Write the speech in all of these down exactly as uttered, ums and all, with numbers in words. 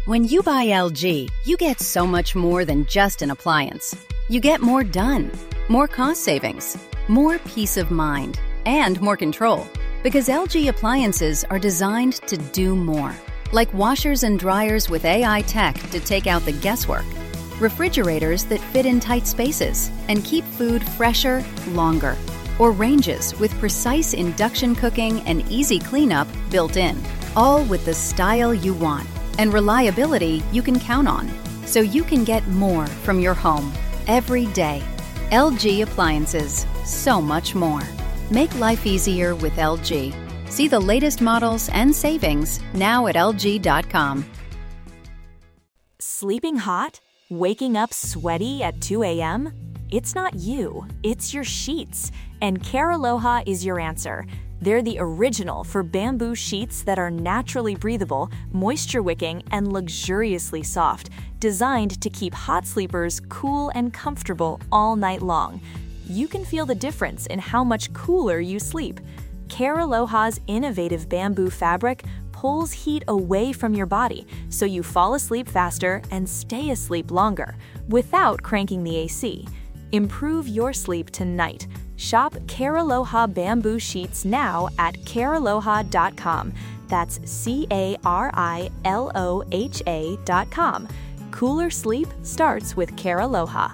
When you buy L G, you get so much more than just an appliance. You get more done, more cost savings, more peace of mind, and more control. Because L G appliances are designed to do more. Like washers and dryers with A I tech to take out the guesswork. Refrigerators that fit in tight spaces and keep food fresher, longer. Or ranges with precise induction cooking and easy cleanup built in. All with the style you want and reliability you can count on. So you can get more from your home every day. L G Appliances. So much more. Make life easier with L G. See the latest models and savings now at L G dot com. Sleeping hot? Waking up sweaty at two a.m.? It's not you, it's your sheets. And Care Aloha is your answer. They're the original for bamboo sheets that are naturally breathable, moisture-wicking, and luxuriously soft, designed to keep hot sleepers cool and comfortable all night long. You can feel the difference in how much cooler you sleep. Care Aloha's innovative bamboo fabric pulls heat away from your body so you fall asleep faster and stay asleep longer without cranking the A C. Improve your sleep tonight. Shop Care Aloha bamboo sheets now at care aloha dot com. That's C A R I L O H A dot com. Cooler sleep starts with Care Aloha.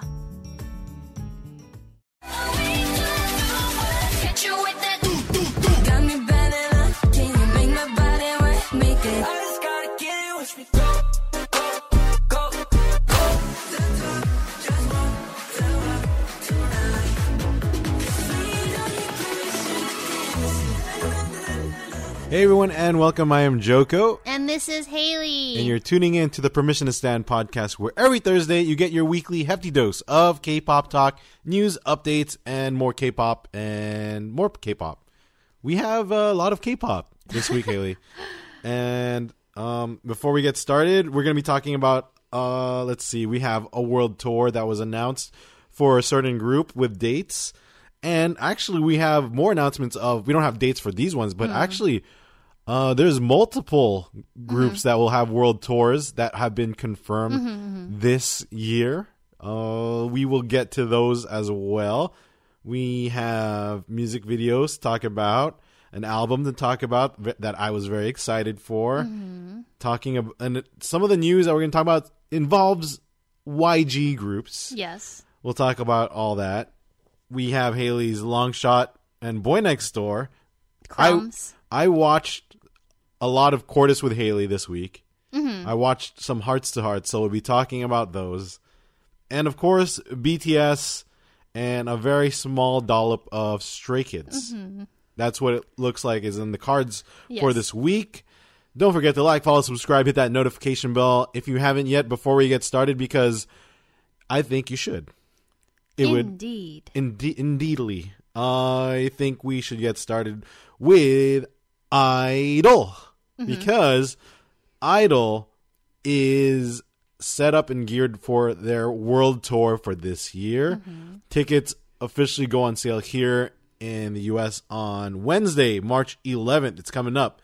Hey everyone, and welcome. I am Joko. And this is Haley. And you're tuning in to the Permission to Stand podcast, where every Thursday you get your weekly hefty dose of K-pop talk, news, updates, and more K-pop and more K-pop. We have a lot of K-pop this week, Haley. And um, before we get started, we're going to be talking about, uh, let's see, we have a world tour that was announced for a certain group with dates. And actually, we have more announcements of, we don't have dates for these ones, but mm. actually... Uh, there's multiple groups mm-hmm. that will have world tours that have been confirmed mm-hmm, mm-hmm. this year. Uh, we will get to those as well. We have music videos to talk about, an album to talk about that I was very excited for. Mm-hmm. Talking about, and some of the news that we're going to talk about involves Y G groups. Yes. We'll talk about all that. We have Haley's Long Shot and Boy Next Door. Crumbs. I, I watched a lot of Cordis with Haley this week. Mm-hmm. I watched some Hearts to Hearts, so we'll be talking about those. And, of course, B T S and a very small dollop of Stray Kids. Mm-hmm. That's what it looks like is in the cards yes. for this week. Don't forget to like, follow, subscribe, hit that notification bell if you haven't yet before we get started, because I think you should. It Indeed. Would, inde- indeedly. I think we should get started with Idol. Mm-hmm. Because Idol is set up and geared for their world tour for this year. Mm-hmm. Tickets officially go on sale here in the U S on Wednesday, March eleventh. It's coming up.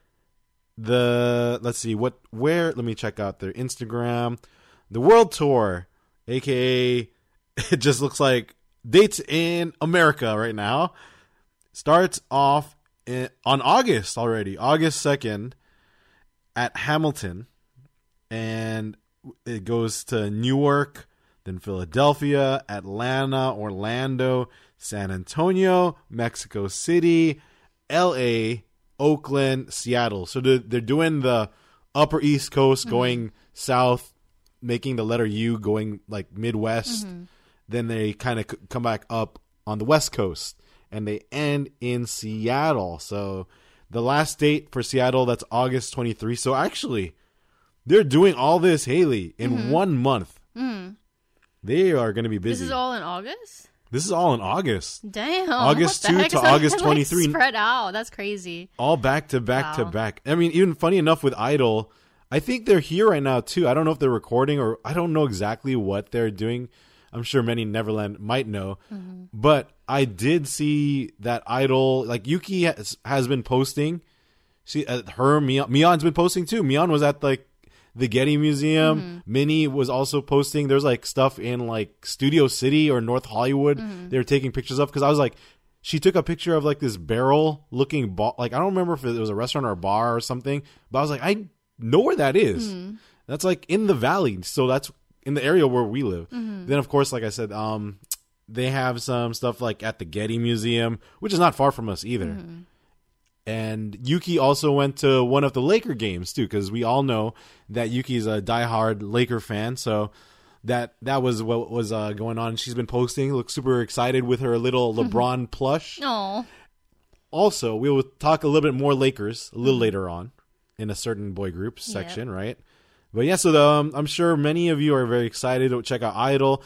The let's see what where. Let me check out their Instagram. The world tour, aka it just looks like dates in America right now, starts off in, on August already, August second at Hamilton, and it goes to Newark, then Philadelphia, Atlanta, Orlando, San Antonio, Mexico City, L A, Oakland, Seattle. So they're, they're doing the Upper East Coast, mm-hmm. going south, making the letter U, going like Midwest. Mm-hmm. Then they kind of c- come back up on the West Coast, and they end in Seattle. So the last date for Seattle, that's August twenty-third. So actually, they're doing all this, Haley, in mm-hmm. one month. Mm-hmm. They are going to be busy. This is all in August? This is all in August. Damn. August second to August twenty-third. Like spread out. That's crazy. All back to back wow. to back. I mean, even funny enough with Idol, I think they're here right now too. I don't know if they're recording, or I don't know exactly what they're doing. I'm sure many in Neverland might know. Mm-hmm. But I did see that Idol, like Yuki has, has been posting. She, uh, her, Mion, Mion's been posting too. Mion was at like the Getty Museum. Mm-hmm. Minnie was also posting. There's like stuff in like Studio City or North Hollywood. Mm-hmm. They were taking pictures of because I was like, she took a picture of like this barrel looking bar. Like I don't remember if it was a restaurant or a bar or something, but I was like, I know where that is. Mm-hmm. That's like in the valley, so that's in the area where we live. Mm-hmm. Then of course, like I said, um, they have some stuff like at the Getty Museum, which is not far from us either. Mm-hmm. And Yuki also went to one of the Laker games too, because we all know that Yuki's a diehard Laker fan. So that that was what was uh, going on. She's been posting, looks super excited with her little LeBron plush. Oh, Also, we will talk a little bit more Lakers a little later on in a certain boy group section, Yep. right? But yeah, so the, um, I'm sure many of you are very excited to check out Idol.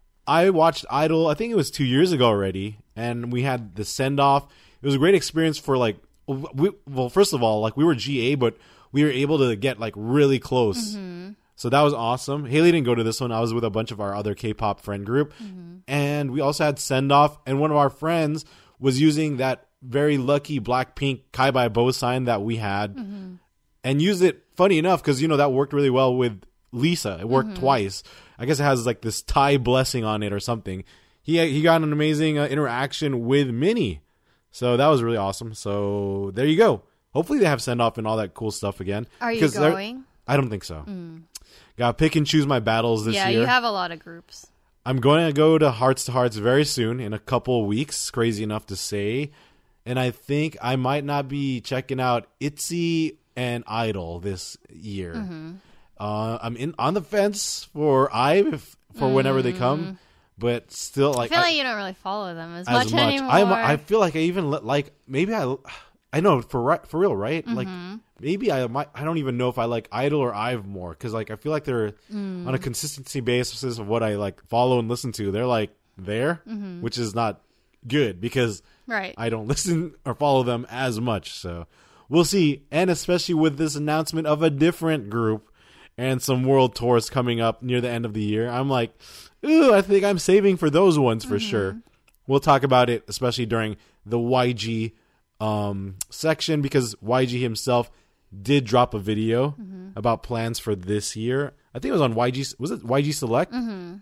I watched Idol, I think it was two years ago already, and we had the send-off. It was a great experience for like, we, well, first of all, like we were G A, but we were able to get like really close. Mm-hmm. So that was awesome. Haley didn't go to this one. I was with a bunch of our other K-pop friend group. Mm-hmm. And we also had send-off, and one of our friends was using that very lucky Blackpink Kai Bai Bo sign that we had Mm-hmm. and used it, funny enough, because, you know, that worked really well with Lisa. It worked Mm-hmm. twice. I guess it has like this Thai blessing on it or something. He he got an amazing uh, interaction with Minnie. So that was really awesome. So there you go. Hopefully they have send off and all that cool stuff again. are you Because they're- going? I don't think so. Got to pick and choose my battles this Yeah, year. you have a lot of groups. I'm going to go to Hearts to Hearts very soon, in a couple weeks. Crazy enough to say. And I think I might not be checking out ITZY and Idol this year. Mm-hmm. Uh, I'm in on the fence for IVE if, for whenever they come, but still, I like feel I- like you don't really follow them as, as much, much. anymore. I'm, I feel like I even let, like maybe I I know for right for real, right? Mm-hmm. Like maybe I might I don't even know if I like Idol or IVE more, because like I feel like they're Mm. on a consistency basis of what I like follow and listen to. They're like there, Mm-hmm. which is not good because Right. I don't listen or follow them as much. So we'll see. And especially with this announcement of a different group and some world tours coming up near the end of the year, I'm like, ooh, I think I'm saving for those ones for sure. We'll talk about it, especially during the Y G um, section, because Y G himself did drop a video about plans for this year. I think it was on Y G. Was it Y G Select? Mm-hmm.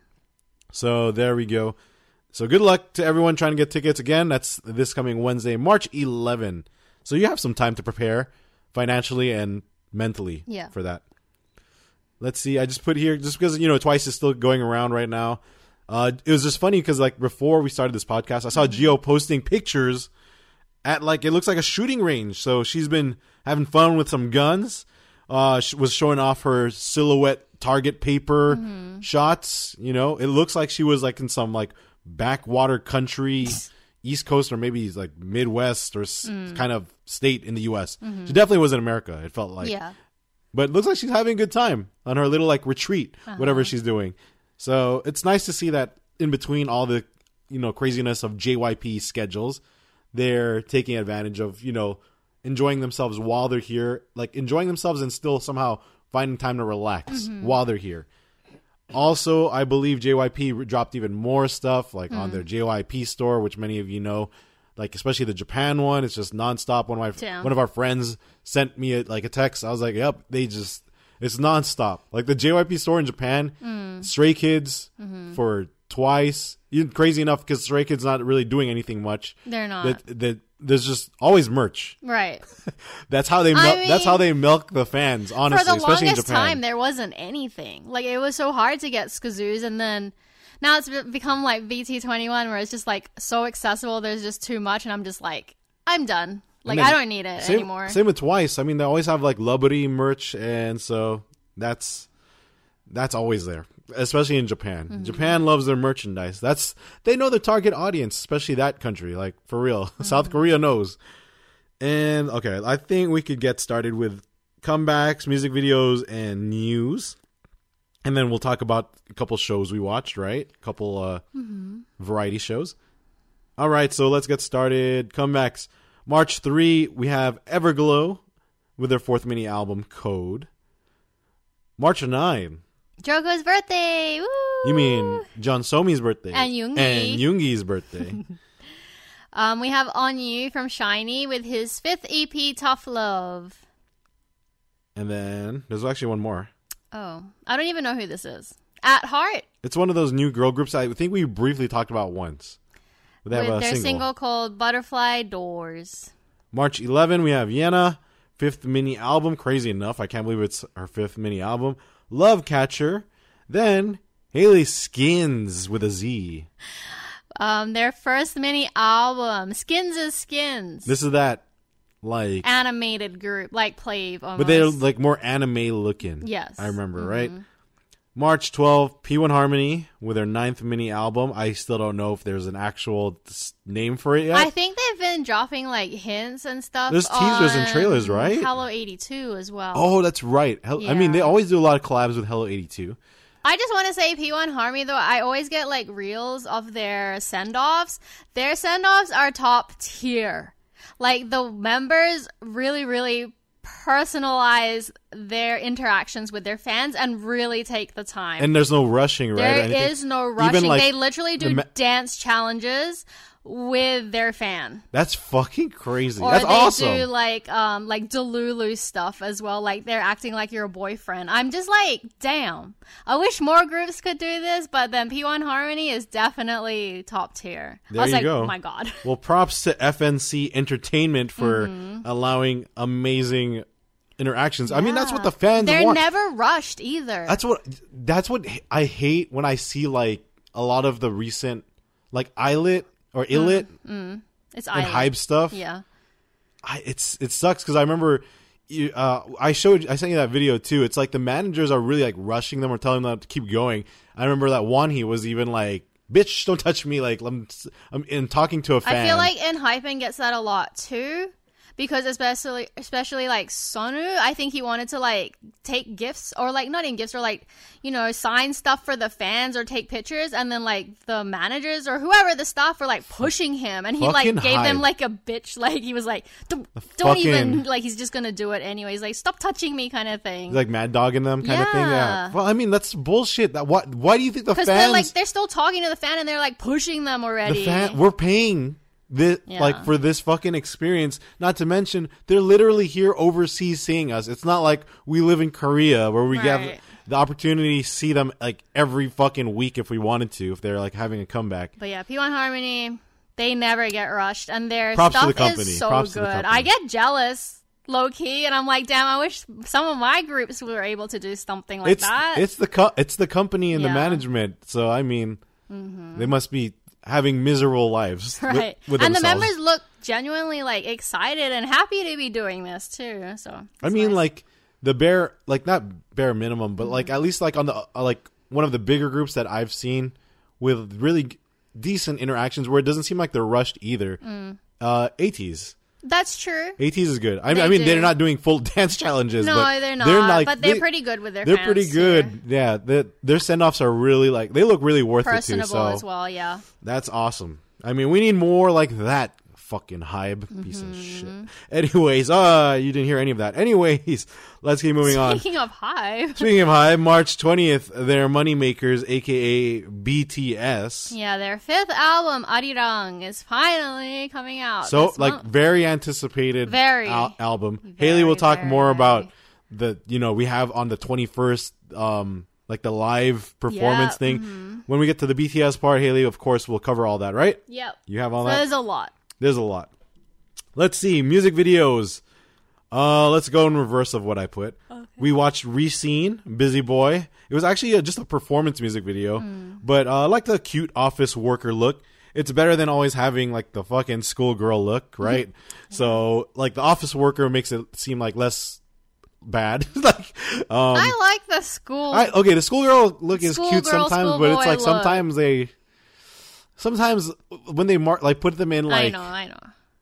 So there we go. So good luck to everyone trying to get tickets. Again, that's this coming Wednesday, March eleventh. So you have some time to prepare financially and mentally Yeah. for that. Let's see. I just put here, just because, you know, Twice is still going around right now. Uh, it was just funny because, like, before we started this podcast, I saw Gio posting pictures at, like, it looks like a shooting range. So she's been having fun with some guns. Uh, she was showing off her silhouette target paper shots. You know, it looks like she was, like, in some, like, backwater country, East Coast, or maybe like Midwest or s- kind of state in the U S. She definitely was in America, it felt like. yeah. But it looks like she's having a good time on her little like retreat, Uh-huh. whatever she's doing. So it's nice to see that in between all the, you know, craziness of J Y P schedules, they're taking advantage of, you know, enjoying themselves while they're here, like enjoying themselves and still somehow finding time to relax while they're here. Also, I believe J Y P dropped even more stuff like on their J Y P store, which many of you know, like especially the Japan one. It's just nonstop. One of my Yeah. one of our friends sent me a, like a text. I was like, "Yep, they just it's nonstop." Like the J Y P store in Japan, Stray Kids for Twice. Even crazy enough because Stray Kids not really doing anything much. They're not. That that there's just always merch. Right. That's how they I milk, that's how mean, they milk the fans. Honestly, For the especially in longest Japan. time, there wasn't anything. Like, it was so hard to get Skazoos, and then now it's be- become like B T twenty-one, where it's just like so accessible. There's just too much, and I'm just like, I'm done. Like, then I don't need it Same, anymore. same with Twice. I mean, they always have like Lubbery merch, and so that's that's always there, especially in Japan. Mm-hmm. Japan loves their merchandise. That's they know their target audience, especially that country. Like for real, Mm-hmm. South Korea knows. And okay, I think we could get started with comebacks, music videos, and news, and then we'll talk about a couple shows we watched. Right, a couple uh, variety shows. All right, so let's get started. Comebacks. March third, we have Everglow with their fourth mini album, Code. March ninth, Jogo's birthday! Woo! you mean John Somi's birthday. And Yoongi. And Yoongi's birthday. Um, we have On You from Shiny with his fifth E P, Tough Love. And then, there's actually one more. Oh, I don't even know who this is. At Heart. It's one of those new girl groups I think we briefly talked about once. But they have With a their single. single called Butterfly Doors. March eleventh, we have Yena, fifth mini album. Crazy enough, I can't believe it's her fifth mini album. Love Catcher. Then Haley Skins with a Z. Um, their first mini album, Skins is Skins. This is that like animated group, like Plave almost. but they're like more anime looking. Yes. I remember, right? March twelfth, P one Harmony with their ninth mini album. I still don't know if there's an actual s- name for it yet. I think they've been dropping like hints and stuff. There's teasers and on trailers, right? Hello eighty-two as well. Oh, that's right. Hell, I mean, Yeah. they always do a lot of collabs with Hello eighty-two. I just want to say P one Harmony though, I always get like reels of their send-offs. Their send-offs are top tier. Like the members really, really personalize their interactions with their fans and really take the time. And there's no rushing, right? There Anything. is no Even, rushing. like, They literally the do ma- dance challenges with their fan. That's fucking crazy. Or That's they awesome. do like um like Delulu stuff as well. Like they're acting like your boyfriend. I'm just like, damn. I wish more groups could do this, but then P one Harmony is definitely top tier. There I was you like, go. oh my god. Well, props to F N C Entertainment for Mm-hmm. allowing amazing interactions. I mean, that's what the fans They're want. never rushed either. That's what that's what I hate when I see like a lot of the recent like Islet or Illit it's and island. Hype stuff. Yeah. I, it's it sucks because I remember you, uh, I showed I sent you that video too. It's like the managers are really like rushing them or telling them to keep going. I remember that one he was even like, "Bitch, don't touch me!" Like I'm, I'm in talking to a fan. I feel like Enhypen gets that a lot too. Because especially, especially like Sonu, I think he wanted to like take gifts or like not in gifts or like, you know, sign stuff for the fans or take pictures, and then like the managers or whoever the staff were like pushing him, and he like Fucking gave them hype. like a bitch, like he was like, don't, don't fucking- even like he's just gonna do it anyways, like stop touching me kind of thing. like mad dogging them kind of thing. Yeah. Yeah. Well, I mean that's bullshit. That what? Why do you think the Because fans? they're like they're still talking to the fan and they're like pushing them already. the fan we're paying this Yeah. like for this fucking experience. Not to mention they're literally here overseas seeing us. It's not like we live in Korea where we have Right. the opportunity to see them like every fucking week if we wanted to. If they're like having a comeback. But yeah, P one Harmony, they never get rushed, and their Props to stuff the company. is so Props to the good. company. I get jealous, low key, and I'm like, damn, I wish some of my groups were able to do something like it's that. it's the co- it's the company and the Yeah. management. So I mean, they must be having miserable lives, with- right, With, and the themselves. members look genuinely like excited and happy to be doing this too. So I it's mean, nice. like the bare, like not bare minimum, but Mm-hmm. like at least like on the uh, like one of the bigger groups that I've seen with really g- decent interactions where it doesn't seem like they're rushed either. Mm. Uh, ATEEZ, that's true. ATEEZ is good. I, They I mean, do. they're not doing full dance challenges. No, but they're not. like- but they're they- pretty good with their. They're fans, pretty good. too. Yeah, their their send offs are really like they look really worth Personable it too. So as well. Yeah. that's awesome. I mean, we need more like that. Fucking hype piece of shit. Mm-hmm. Anyways, uh, you didn't hear any of that. Anyways, let's keep moving on. Speaking of Hive, Speaking of Hive, March twentieth, their moneymakers, aka B T S. yeah, their fifth album Arirang is finally coming out. So, this like, month. very anticipated Very. al- album. Very, Haley will talk very, more very. about the, you know, we have on the twenty-first, um, like the live performance Yeah, thing. mm-hmm. When we get to the B T S part, Haley, of course, will cover all that, right? Yep. You have all So that? there's a lot. There's a lot. Let's see. Music videos. Uh, let's go in reverse of what I put. We watched Reseen, Busy Boy. It was actually a, just a performance music video, but uh, I like the cute office worker look. It's better than always having like the fucking schoolgirl look, right? So like the office worker makes it seem like less bad. like, um, I like the school. I, okay, the schoolgirl look is cute Schoolgirl, sometimes, but it's schoolboy like look. sometimes they, sometimes when they mark like put them in like. I know, I know.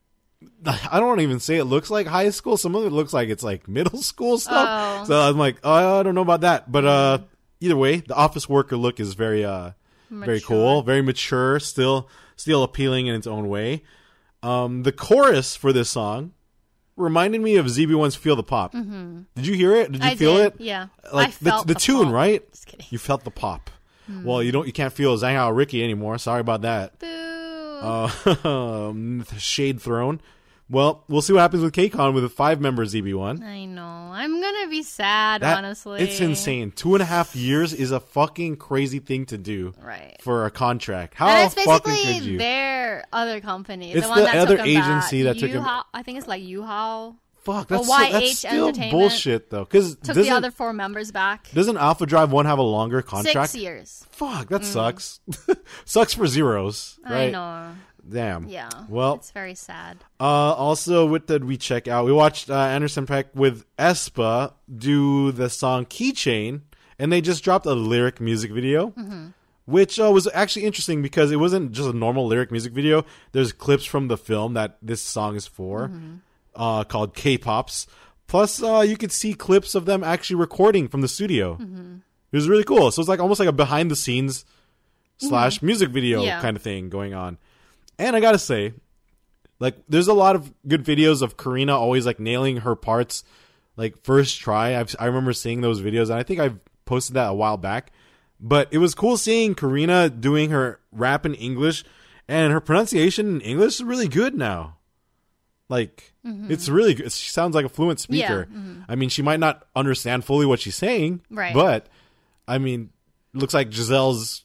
I don't want to even say it looks like high school. Some of it looks like it's like middle school stuff. Oh. So I'm like, oh, I don't know about that. But uh, either way, the office worker look is very, uh, very Mature. cool, very mature. Still, still appealing in its own way. Um, the chorus for this song reminded me of Z B one's "Feel the Pop." Mm-hmm. Did you hear it? Did you I feel did, it? yeah. Like I the, felt the, the tune, pop. right? Just kidding. You felt the pop. Well, you don't. You can't feel Zhang Hao Ricky anymore. Sorry about that. Boo. Uh, Shade Throne. Well, we'll see what happens with KCON with a five-member Z B one. I know. I'm gonna be sad, That- honestly. It's insane. Two and a half years is a fucking crazy thing to do Right. for a contract. How And it's fucking basically could you? their other company. It's the one the that other took 'em back. agency that took 'em- U-How- I think it's like U-How. Fuck, that's, Well, so, that's Y H still Entertainment bullshit, though. Because Took doesn't, the other four members back. doesn't Alpha Drive one have a longer contract? Six years. Fuck, that sucks. Sucks for zeros, right? I know. Damn. Yeah. Well, it's very sad. Uh, also, what did we check out? We watched uh, Anderson .Paak with aespa do the song Keychain, and they just dropped a lyric music video, Mm-hmm. which uh, was actually interesting because it wasn't just a normal lyric music video. There's clips from the film that this song is for, Mm-hmm. uh, called K-Pops. Plus, uh, you could see clips of them actually recording from the studio. Mm-hmm. It was really cool. So it's like almost like a behind-the-scenes slash music video Yeah. kind of thing going on. And I gotta say, like, there's a lot of good videos of Karina always like nailing her parts, like first try. I've, I remember seeing those videos, and I think I've posted that a while back. But it was cool seeing Karina doing her rap in English, and her pronunciation in English is really good now. Like, it's really good. She sounds like a fluent speaker. Yeah, mhm. I mean, she might not understand fully what she's saying, Right. but I mean, looks like Giselle's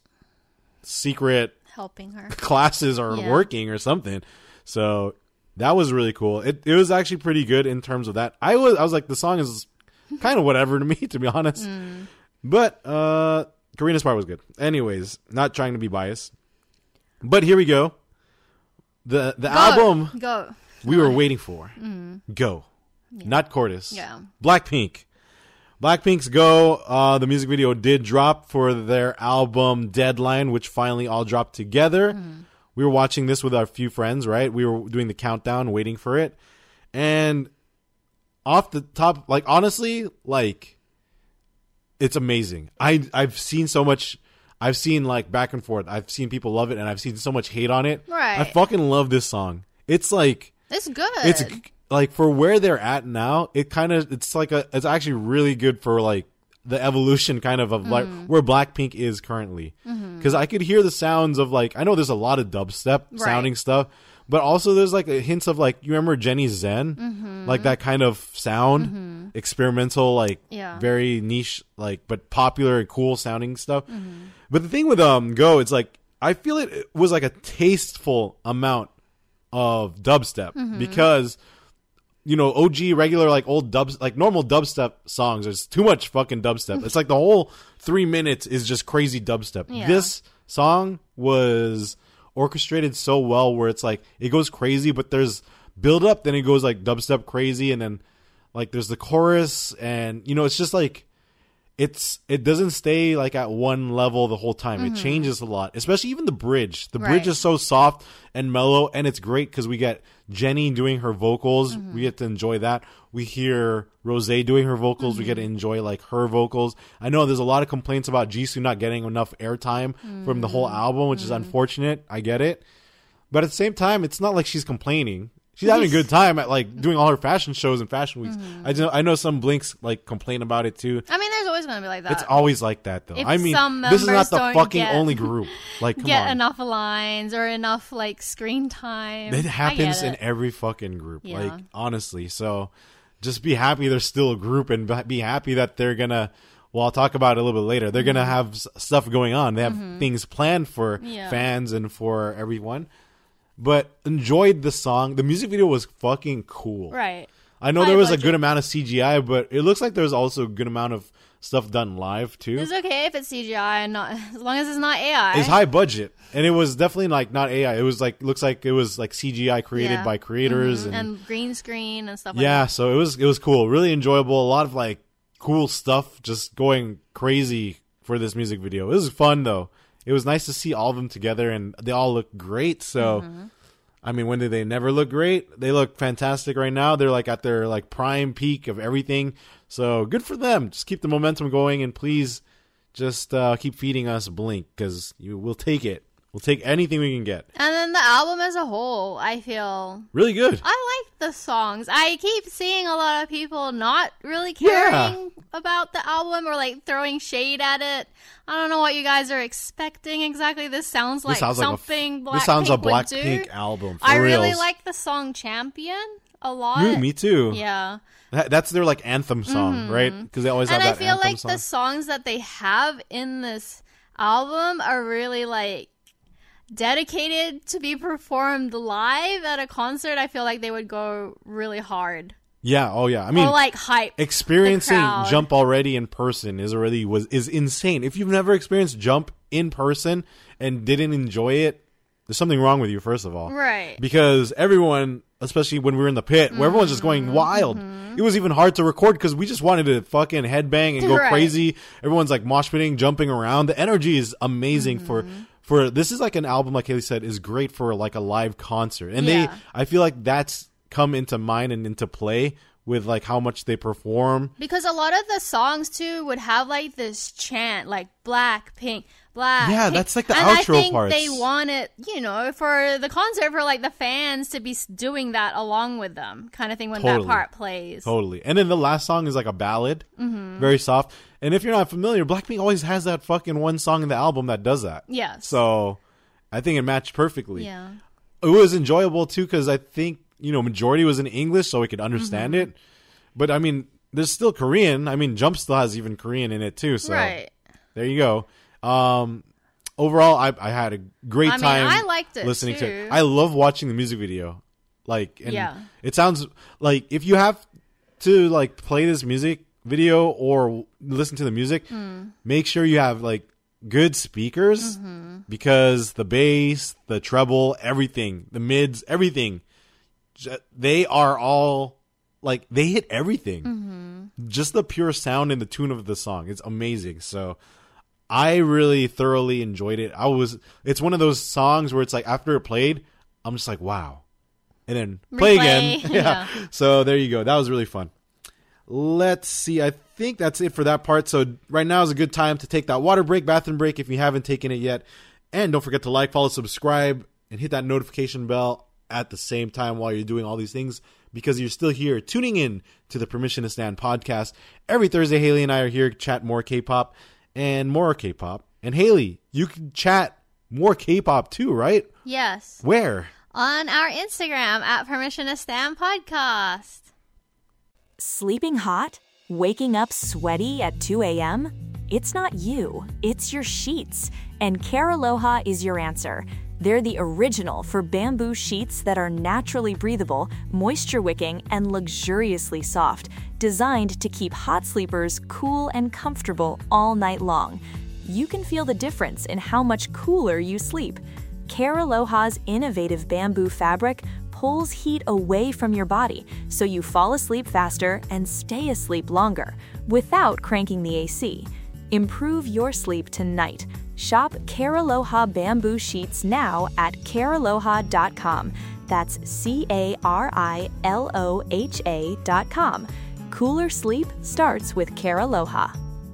secret Helping her. classes are Yeah. working or something. So that was really cool. It it was actually pretty good in terms of that. I was I was like, the song is kind of whatever to me, to be honest. Mm. But uh Karina's part was good. Anyways, not trying to be biased. But here we go. The the Go. album Go. we were waiting for. Go. Not Cordis. Yeah. Blackpink. Blackpink's Go, uh, the music video did drop for their album Deadline, which finally all dropped together. We were watching this with our few friends, right? We were doing the countdown, waiting for it. And off the top, like, honestly, like, it's amazing. I, I've seen so much, I've seen, like, back and forth. I've seen people love it, and I've seen so much hate on it. Right. I fucking love this song. It's, like, It's good. it's like for where they're at now, it kind of it's like a it's actually really good for like the evolution kind of of like where Blackpink is currently, because I could hear the sounds of like I know there's a lot of dubstep Right. sounding stuff, but also there's like a hints of like you remember Jenny Zen, like that kind of sound, experimental, like Yeah. very niche, like but popular and cool sounding stuff. But the thing with um Go, it's like I feel it was like a tasteful amount of dubstep because you know O G regular like old dubs like normal dubstep songs there's too much fucking dubstep. It's like the whole three minutes is just crazy dubstep. Yeah. This song was orchestrated so well where it's like it goes crazy but there's build up, then it goes like dubstep crazy, and then like there's the chorus, and you know it's just like it's it doesn't stay like at one level the whole time. It changes a lot, especially even the bridge. The bridge Right. is so soft and mellow, and it's great because we get Jenny doing her vocals. We get to enjoy that. We hear Rose doing her vocals. We get to enjoy like her vocals. I know there's a lot of complaints about Jisoo not getting enough airtime from the whole album, which is unfortunate. I get it, but at the same time, it's not like she's complaining. She's having a good time at like doing all her fashion shows and fashion weeks. I know I know some Blinks like complain about it too. I mean, there's always going to be like that. It's always like that, though. If I mean, some this is not members the don't fucking get- only group. Like, come Get on. enough lines or enough like screen time. It I happens get in it. every fucking group. Yeah. Like, honestly. So, just be happy there's still a group, and be happy that they're gonna. Well, I'll talk about it a little bit later. They're gonna have s- stuff going on. They have things planned for Mm-hmm. Yeah. fans and for everyone. But enjoyed the song. The music video was fucking cool. Right. I know High there was a budget. good amount of C G I, but it looks like there's also a good amount of stuff done live too. It's okay if it's C G I and not as long as it's not A I. It's high budget, and it was definitely like not A I. It was like looks like it was like C G I created Yeah. by creators, Mhm. and, and green screen and stuff like yeah. that. So it was it was cool, really enjoyable. A lot of like cool stuff, just going crazy for this music video. It was fun though. It was nice to see all of them together, and they all look great. So. Mm-hmm. I mean, when did they never look great? They look fantastic right now. They're like at their like prime peak of everything. So good for them. Just keep the momentum going, and please just uh, keep feeding us Blink because you will take it We'll take anything we can get. And then the album as a whole, I feel really good. I like the songs. I keep seeing a lot of people not really caring yeah. about the album or like throwing shade at it. I don't know what you guys are expecting exactly. This sounds like this sounds something like a, Blackpink This sounds a would Blackpink do. album. For I reals. really like the song Champion a lot. Ooh, me too. Yeah. That, that's their like anthem song, mm-hmm. right? Because they always and have that anthem song. And I feel anthem like song. the songs that they have in this album are really like dedicated to be performed live at a concert. I feel like they would go really hard. Yeah, oh yeah. I mean, or like hype. Experiencing Jump already in person is already was is insane. If you've never experienced Jump in person and didn't enjoy it, there's something wrong with you, first of all. Right. Because everyone, especially when we were in the pit, where mm-hmm. everyone's just going wild. Mm-hmm. It was even hard to record because we just wanted to fucking headbang and go right. crazy. Everyone's like mosh pitting, jumping around. The energy is amazing mm-hmm. for for this is like an album, like Haley said, is great for like a live concert. And yeah. they I feel like that's come into mind and into play with like how much they perform. Because a lot of the songs too would have like this chant, like Blackpink, Black. Yeah, Pink. that's like the and outro I think parts. They want it, you know, for the concert for like the fans to be doing that along with them, kind of thing when totally. that part plays. Totally. And then the last song is like a ballad, mm-hmm. very soft. And if you're not familiar, Blackpink always has that fucking one song in the album that does that. Yes. So I think it matched perfectly. Yeah. It was enjoyable too because I think, you know, majority was in English so we could understand mm-hmm. it. But I mean, there's still Korean. I mean, Jump still has even Korean in it too. So right. there you go. Um, overall, I, I had a great I time. mean, I liked it listening too. to it. I love watching the music video. Like, and yeah. it sounds like if you have to like play this music video or listen to the music, mm. make sure you have like good speakers mm-hmm. because the bass, the treble, everything, the mids, everything, they are all like they hit everything. Mm-hmm. Just the pure sound and the tune of the song. It's amazing. So I really thoroughly enjoyed it. I was it's one of those songs where it's like after it played, I'm just like, wow. And then play Replay. again. yeah. yeah. So there you go. That was really fun. Let's see. I think that's it for that part. So right now is a good time to take that water break, bathroom break if you haven't taken it yet. And don't forget to like, follow, subscribe, and hit that notification bell at the same time while you're doing all these things because you're still here tuning in to the Permission to Stand podcast. Every Thursday, Haley and I are here to chat more K-pop and more K-pop. And Haley, you can chat more K-pop too, right? Yes. Where? On our Instagram at Permission to Stand podcast. Sleeping hot? Waking up sweaty at two a.m.? It's not you, it's your sheets. And Care Aloha is your answer. They're the original for bamboo sheets that are naturally breathable, moisture-wicking, and luxuriously soft, designed to keep hot sleepers cool and comfortable all night long. You can feel the difference in how much cooler you sleep. Care Aloha's innovative bamboo fabric pulls heat away from your body so you fall asleep faster and stay asleep longer without cranking the A C. Improve your sleep tonight. Shop Care Aloha bamboo sheets now at care aloha dot com. That's C A R I L O H A dot com. Cooler sleep starts with Care Aloha.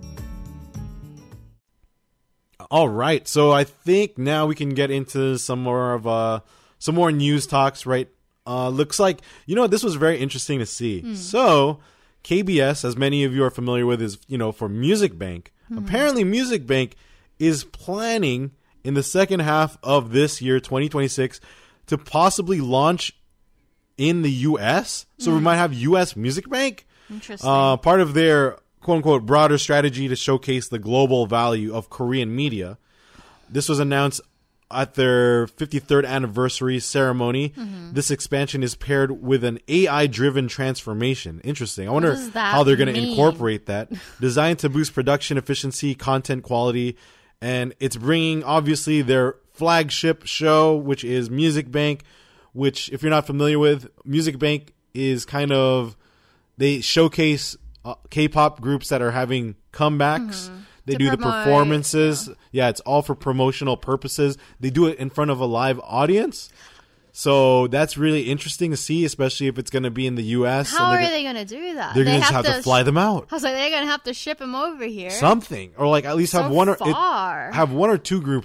All right, so I think now we can get into some more of uh some more news talks, right? Uh, looks like, you know, this was very interesting to see. Mm. So, K B S, as many of you are familiar with, is, you know, for Music Bank. Mm. Apparently, Music Bank is planning in the second half of this year, twenty twenty-six, to possibly launch in the U S. So, mm. we might have U S Music Bank. Interesting. Uh, part of their quote-unquote broader strategy to showcase the global value of Korean media. This was announced at their fifty-third anniversary ceremony. Mm-hmm. This expansion is paired with an A I-driven transformation. Interesting. I wonder how they're going to incorporate that. Designed to boost production efficiency, content quality, and it's bringing, obviously, their flagship show, which is Music Bank, which, if you're not familiar with, Music Bank is kind of, they showcase uh, K-pop groups that are having comebacks. Mm-hmm. They to do promote, the performances. Yeah. yeah, it's all for promotional purposes. They do it in front of a live audience. So that's really interesting to see, especially if it's going to be in the U S. How are they going to do that? They're going to have to fly them out. I was like, they're going to have to ship them over here. Something. Or like at least so have one or far. It, have one or two groups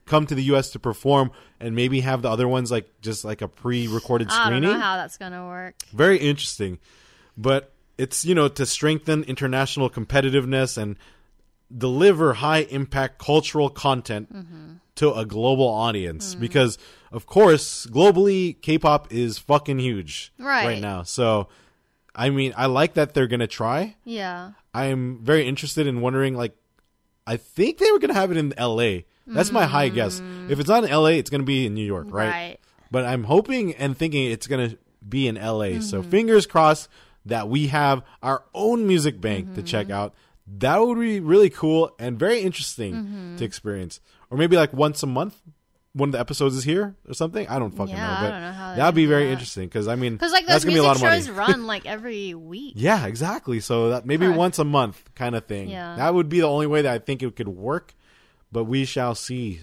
come to the U S to perform and maybe have the other ones like just like a pre-recorded screening. I don't know how that's gonna work. Very interesting, but it's, you know, to strengthen international competitiveness and deliver high impact cultural content mm-hmm. to a global audience mm. because of course globally K-pop is fucking huge right. right now. So I mean, I like that they're gonna try. Yeah, I'm very interested in wondering, like, I think they were gonna have it in L A. That's mm. my high guess. If it's not in L A, it's gonna be in New York, right? Right. But I'm hoping and thinking it's gonna be in L A. Mm-hmm. So fingers crossed that we have our own music bank mm-hmm. to check out. That would be really cool and very interesting mm-hmm. to experience. Or maybe like once a month, one of the episodes is here or something. I don't fucking yeah, know, but I don't know how that'd be very that. interesting because I mean, because like that's those gonna be a lot music of money. shows run like every week. Yeah, exactly. So that maybe Huh. once a month kind of thing. Yeah. That would be the only way that I think it could work, but we shall see.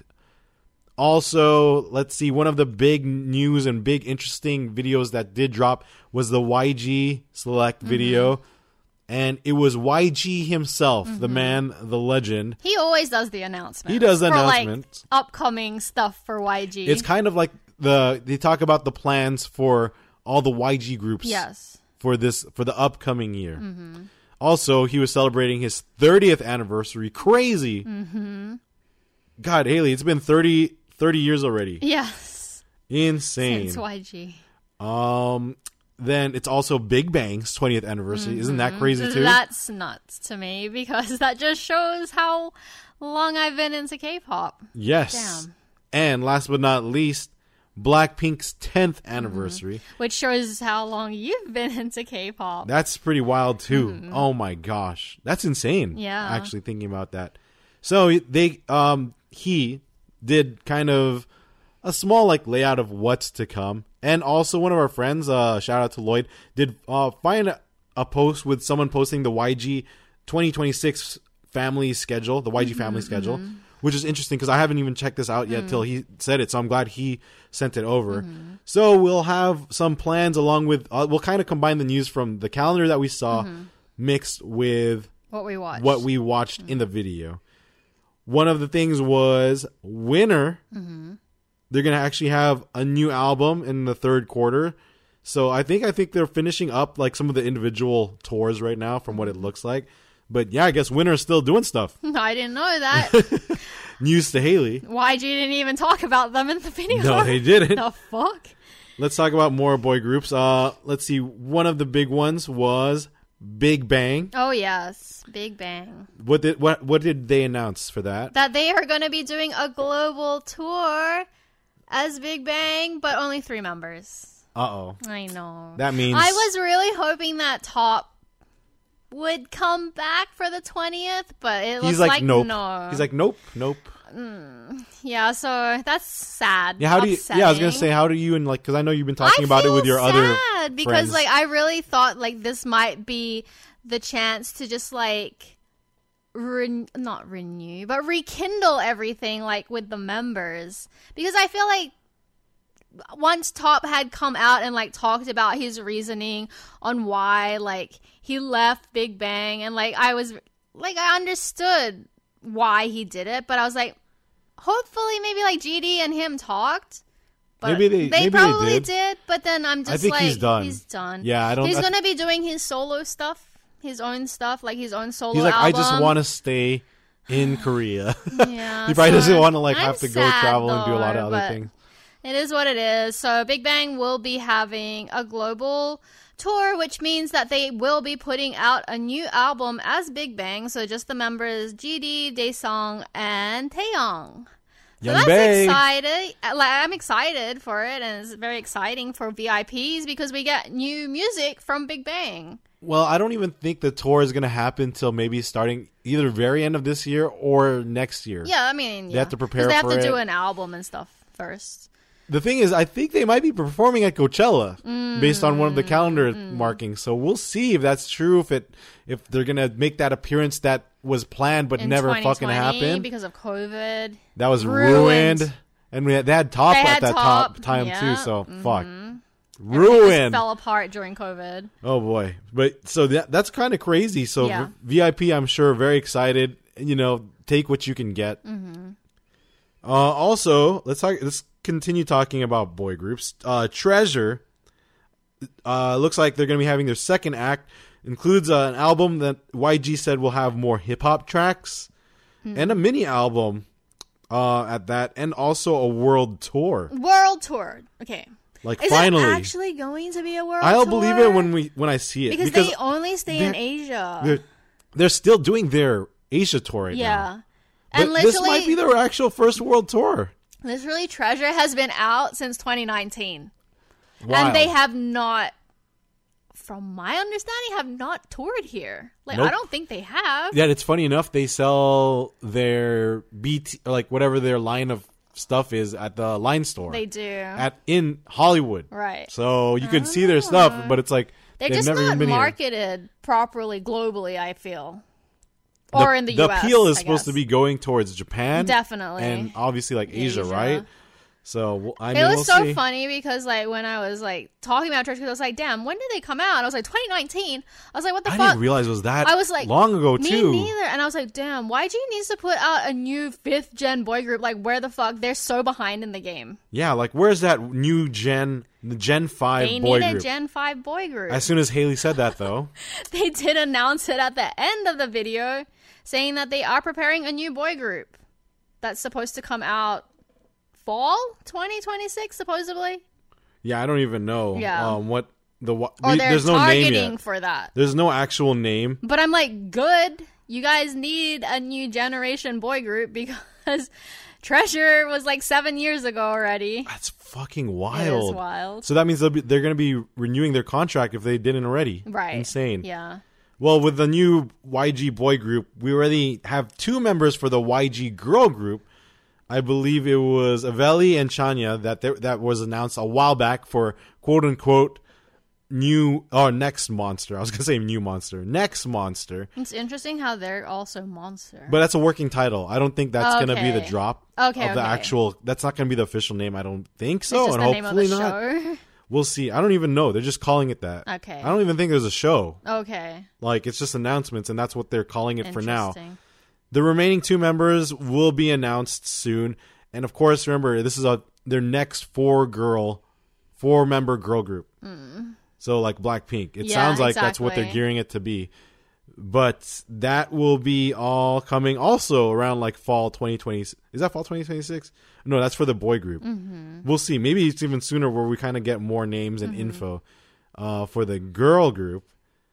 Also, let's see, one of the big news and big interesting videos that did drop was the Y G Select video. Mm-hmm. And it was Y G himself, mm-hmm. the man, the legend. He always does the announcement. He does the for, announcement. Like, upcoming stuff for Y G. It's kind of like the they talk about the plans for all the Y G groups. Yes. For this for the upcoming year. Mm-hmm. Also, he was celebrating his thirtieth anniversary. Crazy. Mm-hmm. God, Haley, it's been thirty, thirty years already. Yes. Insane. Since Y G. Um. Then it's also Big Bang's twentieth anniversary. Mm-hmm. Isn't that crazy too? That's nuts to me because that just shows how long I've been into K-pop. Yes. Damn. And last but not least, Blackpink's tenth anniversary. Mm-hmm. Which shows how long you've been into K-pop. That's pretty wild too. Mm-hmm. Oh my gosh. That's insane. Yeah. Actually thinking about that. So they um he did kind of a small like layout of what's to come. And also one of our friends, uh, shout out to Lloyd, did uh, find a, a post with someone posting the Y G twenty twenty-six family schedule, the Y G mm-hmm, family schedule, mm-hmm. which is interesting because I haven't even checked this out yet mm-hmm. till he said it. So I'm glad he sent it over. Mm-hmm. So we'll have some plans along with, uh, we'll kind of combine the news from the calendar that we saw mm-hmm. mixed with what we watched, what we watched mm-hmm. in the video. One of the things was Winner. Mm-hmm. They're going to actually have a new album in the third quarter. So I think I think they're finishing up like some of the individual tours right now from what it looks like. But yeah, I guess Winner is still doing stuff. I didn't know that. News to Haley. Y G didn't even talk about them in the video. No, they didn't. The fuck? Let's talk about more boy groups. Uh, let's see. One of the big ones was Big Bang. Oh yes, Big Bang. What did what what did they announce for that? That they are going to be doing a global tour as Big Bang, but only three members. Uh-oh. I know. That means... I was really hoping that Top would come back for the twentieth, but it looks He's like, like nope. no. He's like, nope, nope. Mm, yeah, so that's sad. Yeah, how do you... upsetting. Yeah, I was going to say, how do you, and like, because I know you've been talking I about it with your sad other because, friends. like, I really thought, like, this might be the chance to just, like... Re- not renew, but rekindle everything, like, with the members. Because I feel like once Top had come out and like talked about his reasoning on why like he left Big Bang, and like I was like I understood why he did it, but I was like, hopefully maybe like G D and him talked. But maybe they, they maybe probably they did. did. But then I'm just I think like, he's done. He's done. Yeah, I don't. He's I, gonna be doing his solo stuff, his own stuff, like his own solo. He's like, album. I just want to stay in Korea. Yeah, he probably so doesn't want to like I'm have to go sad, travel though, and do a lot of other but things. It is what it is. So Big Bang will be having a global tour, which means that they will be putting out a new album as Big Bang. So just the members G D, Daesung, and Taeyong. So Young that's Bae. excited. Like, I'm excited for it, and it's very exciting for V I Ps because we get new music from Big Bang. Well, I don't even think the tour is going to happen till maybe starting either very end of this year or next year. Yeah, I mean, They yeah. have to prepare They have for to it. do an album and stuff first. The thing is, I think they might be performing at Coachella Mm, based on one of the calendar mm. markings. So we'll see if that's true. If it, if they're gonna make that appearance that was planned but In never fucking happened because of COVID. That was ruined. ruined, and we had, they had Top They at had that Top, top time yeah. too. So Mm-hmm. fuck, Everything ruined. just fell apart during COVID. Oh boy, but so that that's kind of crazy. So Yeah. V I P, I'm sure, very excited. You know, take what you can get. Mm-hmm. Uh, also, let's talk. Let's continue talking about boy groups. Uh, Treasure. Uh, looks like they're going to be having their second act. Includes uh, an album that Y G said will have more hip hop tracks, hmm. and a mini album. Uh, at that, and also a world tour. World tour. Okay. Like Is finally, it actually going to be a world I'll tour? believe it when we when I see it because, because they only stay in Asia. They're, they're still doing their Asia tour right yeah. now. Yeah, and but this might be their actual first world tour. Literally, Treasure has been out since twenty nineteen, Wild. and they have not, from my understanding, have not toured here. Like nope. I don't think they have. Yeah, it's funny enough. They sell their B T, or like whatever their line of stuff is at the Line store. They do at in Hollywood, right? So you can oh. see their stuff, but it's like they're they've just never not even been marketed here. properly globally. I feel, or the, in the, the U S. The appeal is I supposed guess. to be going towards Japan, definitely, and obviously like Asia, Asia. right? So I mean, it was we'll so see. funny because like when I was like talking about Treasure, I was like, "Damn, when did they come out?" I was like, twenty nineteen. I was like, "What the I fuck?" didn't realize it was that. I was like, long ago me too. Me neither. And I was like, "Damn, Y G needs to put out a new fifth gen boy group. Like, where the fuck? They're so behind in the game." Yeah, like where's that new gen, the Gen Five they boy need a group? Gen Five boy group. As soon as Haley said that, though, they did announce it at the end of the video, saying that they are preparing a new boy group that's supposed to come out fall twenty twenty-six, supposedly. Yeah, I don't even know. Yeah. Um, what the or we, they're there's no targeting name yet. for that. There's no actual name. But I'm like, good. You guys need a new generation boy group because Treasure was like seven years ago already. That's fucking wild. It is wild. So that means they'll be, they're going to be renewing their contract if they didn't already. Right. Insane. Yeah. Well, with the new Y G boy group, we already have two members for the Y G girl group. I believe it was Aveli and Chanya that there, that was announced a while back for quote unquote new or next monster. I was gonna say new monster, next monster. It's interesting how they're also monster, but that's a working title. I don't think that's okay. gonna be the drop okay, of the okay. actual. That's not gonna be the official name. I don't think so, it's just and the hopefully name of the not. Show. We'll see. I don't even know. They're just calling it that. Okay. I don't even think there's a show. Okay. Like it's just announcements, and that's what they're calling it for now. Interesting. The remaining two members will be announced soon. And of course, remember, this is a their next four girl, four member girl group. Mm. So like Blackpink. It yeah, sounds like exactly. that's what they're gearing it to be. But that will be all coming also around like fall twenty twenty. Is that fall twenty twenty-six? No, that's for the boy group. Mm-hmm. We'll see. Maybe it's even sooner where we kind of get more names and mm-hmm. info uh, for the girl group.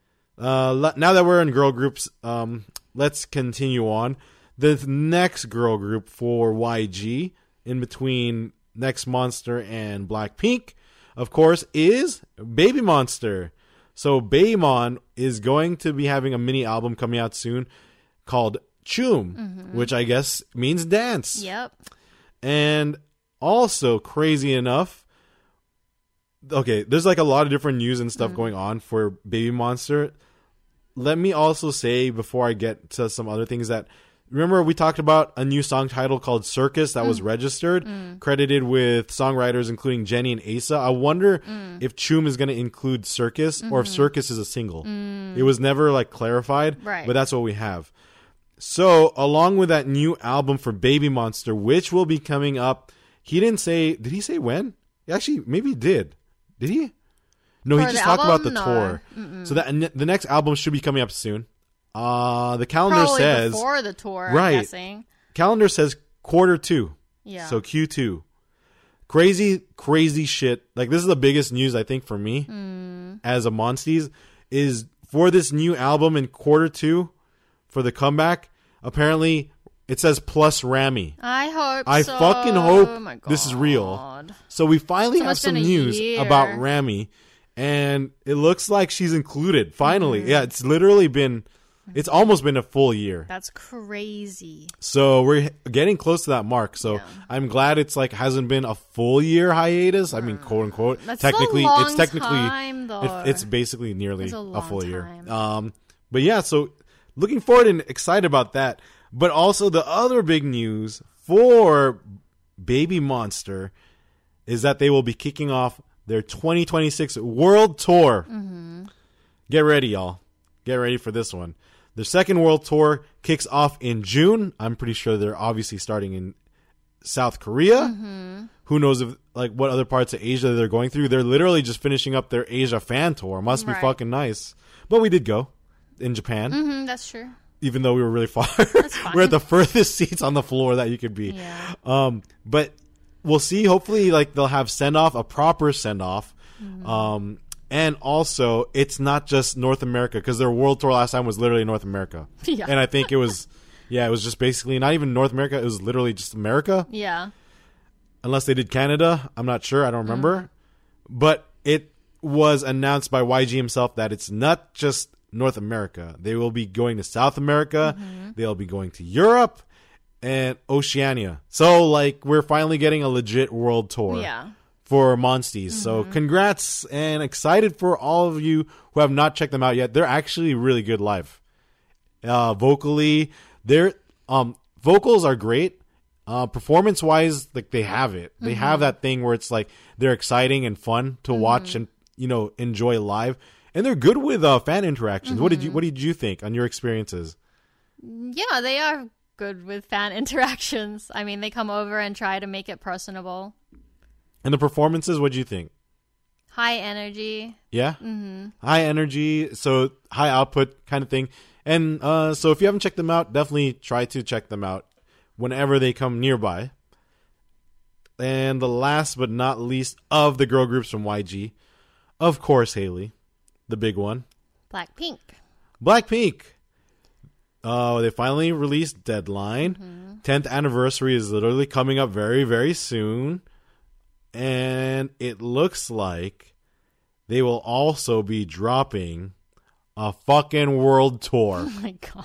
Uh, now that we're in girl groups, um, let's continue on. The next girl group for Y G, in between Next Monster and Blackpink, of course, is Baby Monster. So Baemon is going to be having a mini album coming out soon called Choom, mm-hmm. which I guess means dance. Yep. And also, crazy enough, okay, there's like a lot of different news and stuff mm-hmm. going on for Baby Monster. Let me also say, before I get to some other things, that remember we talked about a new song title called Circus that mm. was registered, mm. credited with songwriters including Jenny and Asa. I wonder mm. if Choom is going to include Circus mm-hmm. or if Circus is a single. Mm. It was never like clarified, right. but that's what we have. So along with that new album for Baby Monster, which will be coming up, he didn't say, did he say when? Actually, maybe he did. Did he? No, for he just talked album? about the no. tour. Mm-mm. So that the next album should be coming up soon. Uh, the calendar Probably says before the tour, right. I'm guessing. Calendar says quarter two. Yeah. So Q two. Crazy, crazy shit. Like this is the biggest news I think for me mm. as a Monsties is for this new album in quarter two for the comeback. Apparently, it says plus Rami. I hope. I so. fucking hope oh my God. this is real. So we finally so have some news year. about Rami, and it looks like she's included. Finally, mm-hmm. yeah, it's literally been. It's almost been a full year. That's crazy. So we're getting close to that mark. So yeah. I'm glad it's like hasn't been a full year hiatus. I mean, quote unquote. That's technically, a long it's technically time, though. It, it's basically nearly a, a full time. year. Um, but yeah, so looking forward and excited about that. But also the other big news for Baby Monster is that they will be kicking off their twenty twenty-six World Tour. Mm-hmm. Get ready, y'all. Get ready for this one. Their second world tour kicks off in June. I'm pretty sure they're obviously starting in South Korea. Mm-hmm. Who knows if like what other parts of Asia they're going through? They're literally just finishing up their Asia fan tour. Must be Right. fucking nice. But we did go in Japan, Mm-hmm, that's true. even though we were really far. fine. We're at the furthest seats on the floor that you could be. Yeah. Um, but we'll see. Hopefully, like they'll have send off, a proper send off. Mm-hmm. Um, and also, it's not just North America because their world tour last time was literally North America. Yeah. And I think it was, yeah, it was just basically not even North America. It was literally just America. Yeah. Unless they did Canada. I'm not sure. I don't remember. Mm. But it was announced by Y G himself that it's not just North America. They will be going to South America. Mm-hmm. They'll be going to Europe and Oceania. So, like, we're finally getting a legit world tour Yeah. for Monsties. Mm-hmm. So, congrats and excited for all of you who have not checked them out yet. They're actually really good live. Uh, vocally, their um, vocals are great. Uh, performance wise, like they have it. They Mm-hmm. have that thing where it's like they're exciting and fun to watch and, you know, enjoy live. And they're good with uh, fan interactions. Mm-hmm. What did you What did you think on your experiences? Yeah, they are good with fan interactions. I mean, they come over and try to make it personable. And the performances, what did you think? High energy. Yeah, mm-hmm. High energy, so high output kind of thing. And uh, so if you haven't checked them out, definitely try to check them out whenever they come nearby. And the last but not least of the girl groups from Y G, of course, Haley, the big one. Blackpink. Blackpink. Uh, they finally released Deadline. Mm-hmm. tenth anniversary is literally coming up very, very soon. And it looks like they will also be dropping a fucking world tour. Oh my god.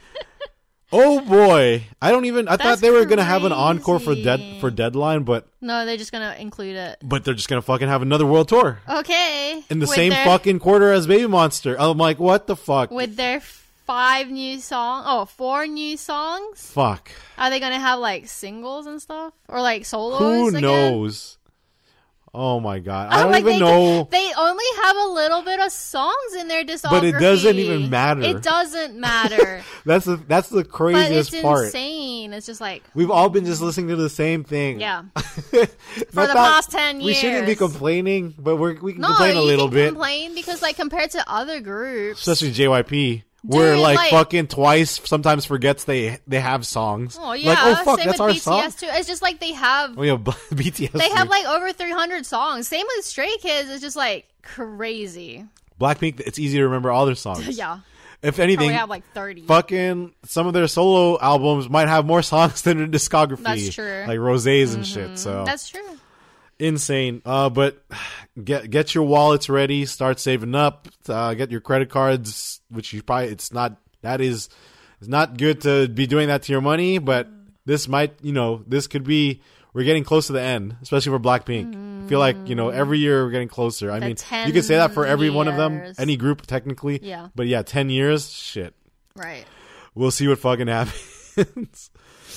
Oh boy. I don't even I thought That's they were going to have an encore for crazy. dead for Deadline, but No, they're just gonna include it. but they're just going to fucking have another world tour Okay. in the With same their- fucking quarter as Baby Monster. I'm like, what the fuck? with their five new songs. Oh, four new songs. Fuck. Are they gonna have like singles and stuff, or like solos? Who again? knows? Oh my god. I I'm don't like, even they, know. They only have a little bit of songs in their discography. But it doesn't even matter. It doesn't matter. That's the that's the But craziest it's part. insane. It's just like, We've all been just listening to the same thing. yeah. For the past ten We shouldn't be years. complaining, but we're, we can No, complain a you little can bit. complain because, like, compared to other groups, Especially J Y P. Where Dude, like, like- fucking twice sometimes forgets they they have songs. oh yeah, Like, oh fuck, same that's with our B T S song. too. It's just like they have Oh yeah, B T S. they have too. like over three hundred songs. Same with Stray Kids. It's just like crazy. Blackpink. It's easy to remember all their songs. Yeah, If anything, probably have like thirty. fucking some of their solo albums might have more songs than their discography. That's true. Like Rosés and shit. So That's true. insane. Uh, but get get your wallets ready. Start saving up. Uh, get your credit cards, which you probably it's not that is it's not good to be doing that to your money. But this might you know this could be we're getting close to the end, especially for Blackpink. I feel like you know every year we're getting closer. I The mean, ten you could say that for every one of them, years. any group technically. Yeah. But yeah, ten years, shit. Right. We'll see what fucking happens.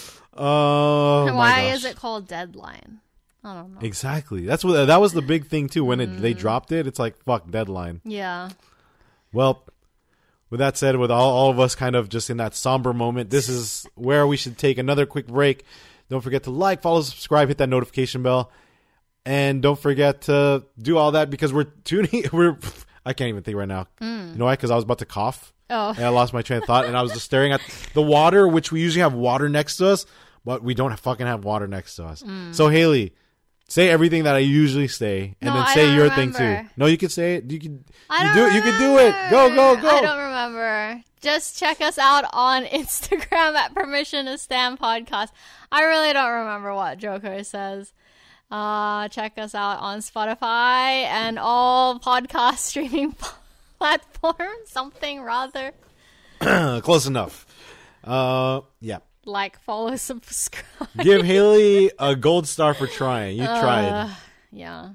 Oh, And my why gosh. is it called Deadline? I don't know. Exactly. That's what that was the big thing too. When it, Mm. they dropped it, it's like fuck Deadline. Yeah. Well, with that said, with all, all of us kind of just in that somber moment, this is where we should take another quick break. Don't forget to like, follow, subscribe, hit that notification bell, and don't forget to do all that because we're tuning. We're I can't even think right now. Mm. You know why? Because I was about to cough. Oh. And I lost my train of thought, and I was just staring at the water, which we usually have water next to us, but we don't fucking have water next to us. So Haley, say everything that I usually say, and No, then I say don't your thing too. remember. No, you can say it. You can. I you don't do it. You can do it. Go, go, go. I don't remember. Just check us out on Instagram at Permission to Stand Podcast. I really don't remember what Joker says. Uh, check us out on Spotify and all podcast streaming platforms. Something rather. Close enough. Uh, yeah. Like, follow, subscribe. Give Haley a gold star for trying. You tried. Uh, yeah.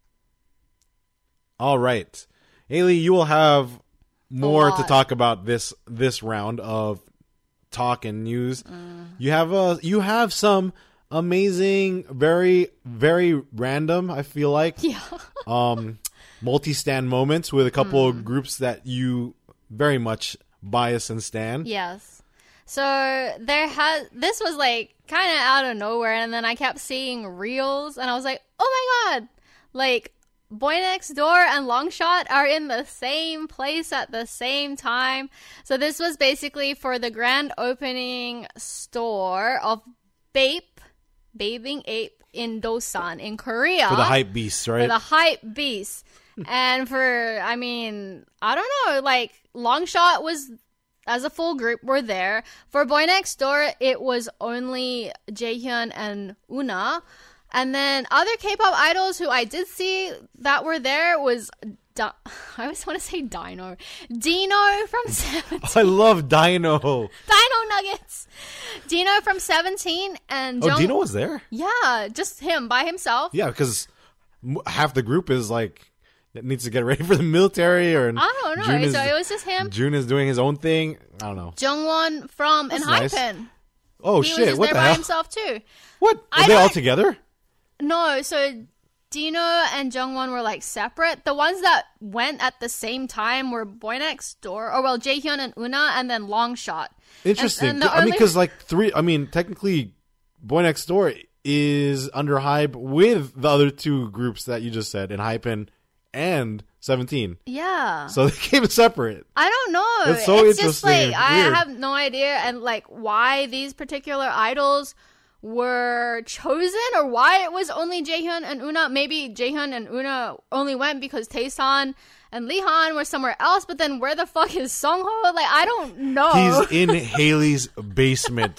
All right, Haley, you will have more to lot. talk about this this round of talk and news. Mm. You have a you have some amazing, very very random. I feel like Yeah. um, multi-stand moments with a couple of groups that you very much bias and stand. Yes. So there has this was like kind of out of nowhere. And then I kept seeing reels, and I was like, oh my god, like Boy Next Door and Longshot are in the same place at the same time. So this was basically for the grand opening store of Bape, Bathing Ape in Dosan in Korea. For the hype beasts, right? For the hype beasts. And for, I mean, I don't know, like Longshot was, as a full group, were there. For Boy Next Door, it was only Jaehyun and Una. And then other K-pop idols who I did see that were there was, Di- I always want to say Dino. Dino from Seventeen. I love Dino. Dino Nuggets. Dino from Seventeen and Oh, Jung- Dino was there? Yeah, just him by himself. Yeah, because half the group is like, it needs to get ready for the military, or I don't know. June is, so it was just him. June is doing his own thing. I don't know. Jungwon from That's Enhypen. nice. Oh he shit! was just What there the by hell? himself too. What? Were I they all don't- together? No, so Dino and Jungwon were like separate. The ones that went at the same time were Boy Next Door, or well, Jaehyun and Una, and then Longshot. Interesting. And- and the I mean, only- because like three. I mean, technically, Boy Next Door is under hype with the other two groups that you just said, in Hypen and Seventeen. Yeah. So they came separate. I don't know. That's so it's just interesting like and I weird. have no idea, and like why these particular idols were chosen, or why it was only Jaehyun and Una. Maybe Jaehyun and Una only went because Taesan and Leehan were somewhere else. But then where the fuck is Sungho? Like I don't know. He's in Haley's basement.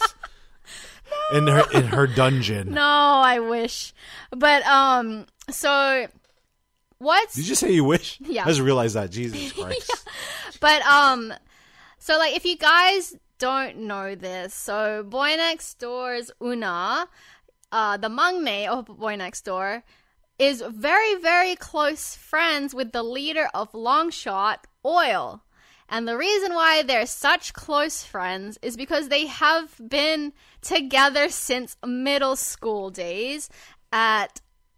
no. In her in her dungeon. No, I wish. But um, so what's Did you say you wish? Yeah. I just realized that. Jesus Christ. But um, so like if you guys don't know this, so Boy Next Door's Una, uh, the mangmei of Boy Next Door, is very very close friends with the leader of Longshot, Oil. And the reason why they're such close friends is because they have been together since middle school days at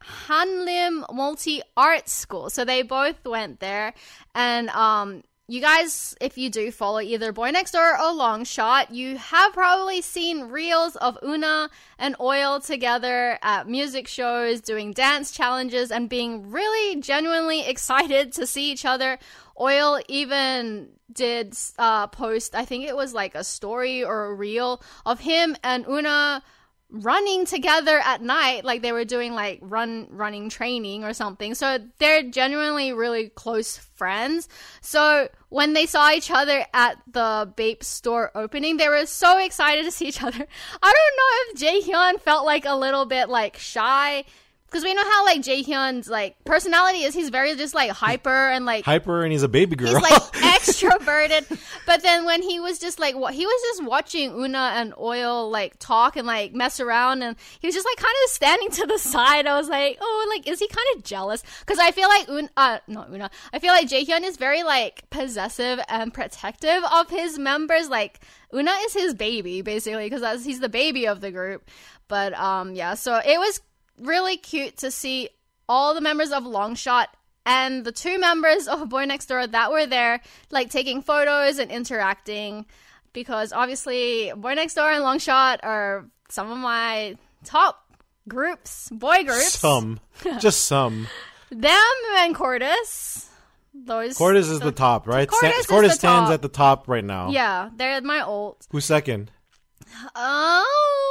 Hanlim Multi Art School. So they both went there. And um, you guys, if you do follow either Boy Next Door or Longshot, you have probably seen reels of Una and Oil together at music shows, doing dance challenges, and being really genuinely excited to see each other. Oil even did uh, post, I think it was like a story or a reel of him and Una running together at night, like they were doing like run running training or something. So they're genuinely really close friends. So when they saw each other at the Bape store opening, they were so excited to see each other. I don't know if Jaehyun felt like a little bit like shy, because we know how like Jaehyun's like personality is. He's very just like hyper and like Hyper, and he's a baby girl. he's like extroverted. But then when he was just like what he was just watching Una and Oil like talk and like mess around, and he was just like kind of standing to the side. I was like, oh, like is he kind of jealous? Because I feel like Un uh not Una. I feel like Jaehyun is very like possessive and protective of his members. Like Una is his baby basically, because he's the baby of the group. But um yeah, so it was really cute to see all the members of Longshot and the two members of Boy Next Door that were there, like taking photos and interacting, because obviously Boy Next Door and Longshot are some of my top groups, boy groups. Some. Just some. Them and Cordis. Those. Cordis is the top, right? Cordis Sta- is Cordis the stands top. at the top right now. Yeah, they're my ult. Who's second? Um.